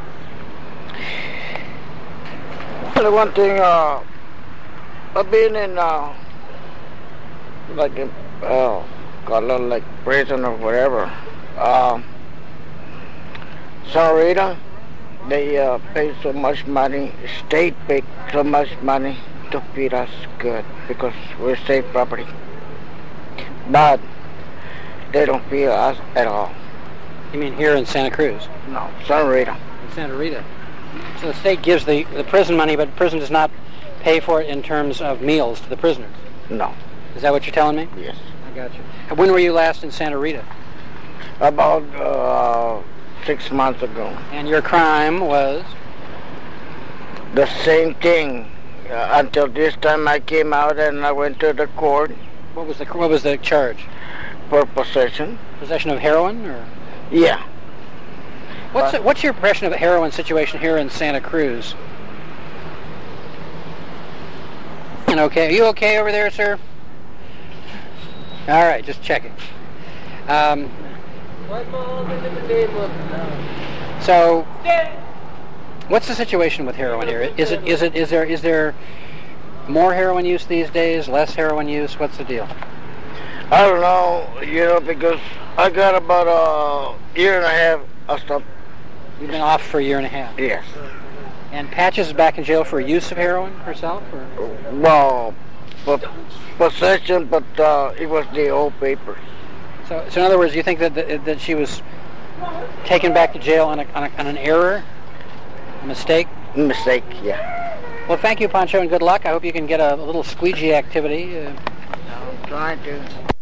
The one thing, uh, I've been in, uh, like, in, uh, got a little like prison or whatever. Uh, Santa Rita, they uh, pay so much money, state pay so much money to feed us good because we're state property. But they don't feed us at all. You mean here in Santa Cruz? No, Santa Rita. In Santa Rita. So the state gives the, the prison money, but the prison does not pay for it in terms of meals to the prisoners? No. Is that what you're telling me? Yes. I got you. And when were you last in Santa Rita? About uh, six months ago. And your crime was? The same thing. Uh, until this time I came out and I went to the court. What was the what was the charge? for possession. Possession of heroin, or? Yeah. What's the, what's your impression of the heroin situation here in Santa Cruz? And okay, are you okay over there, sir? All right, just checking. Um, so, what's the situation with heroin here? Is it is it is there is there more heroin use these days? Less heroin use? What's the deal? I don't know, you know, because I got about a year and a half of stuff. You've been off for a year and a half? Yes. And Patches is back in jail for use of heroin herself? Or? Well, for possession, but uh, it was the old papers. So, so in other words, you think that that, that she was taken back to jail on, a, on, a, on an error? A mistake? Mistake, yeah. Well, thank you, Pancho, and good luck. I hope you can get a, a little squeegee activity. Uh, I'm trying to.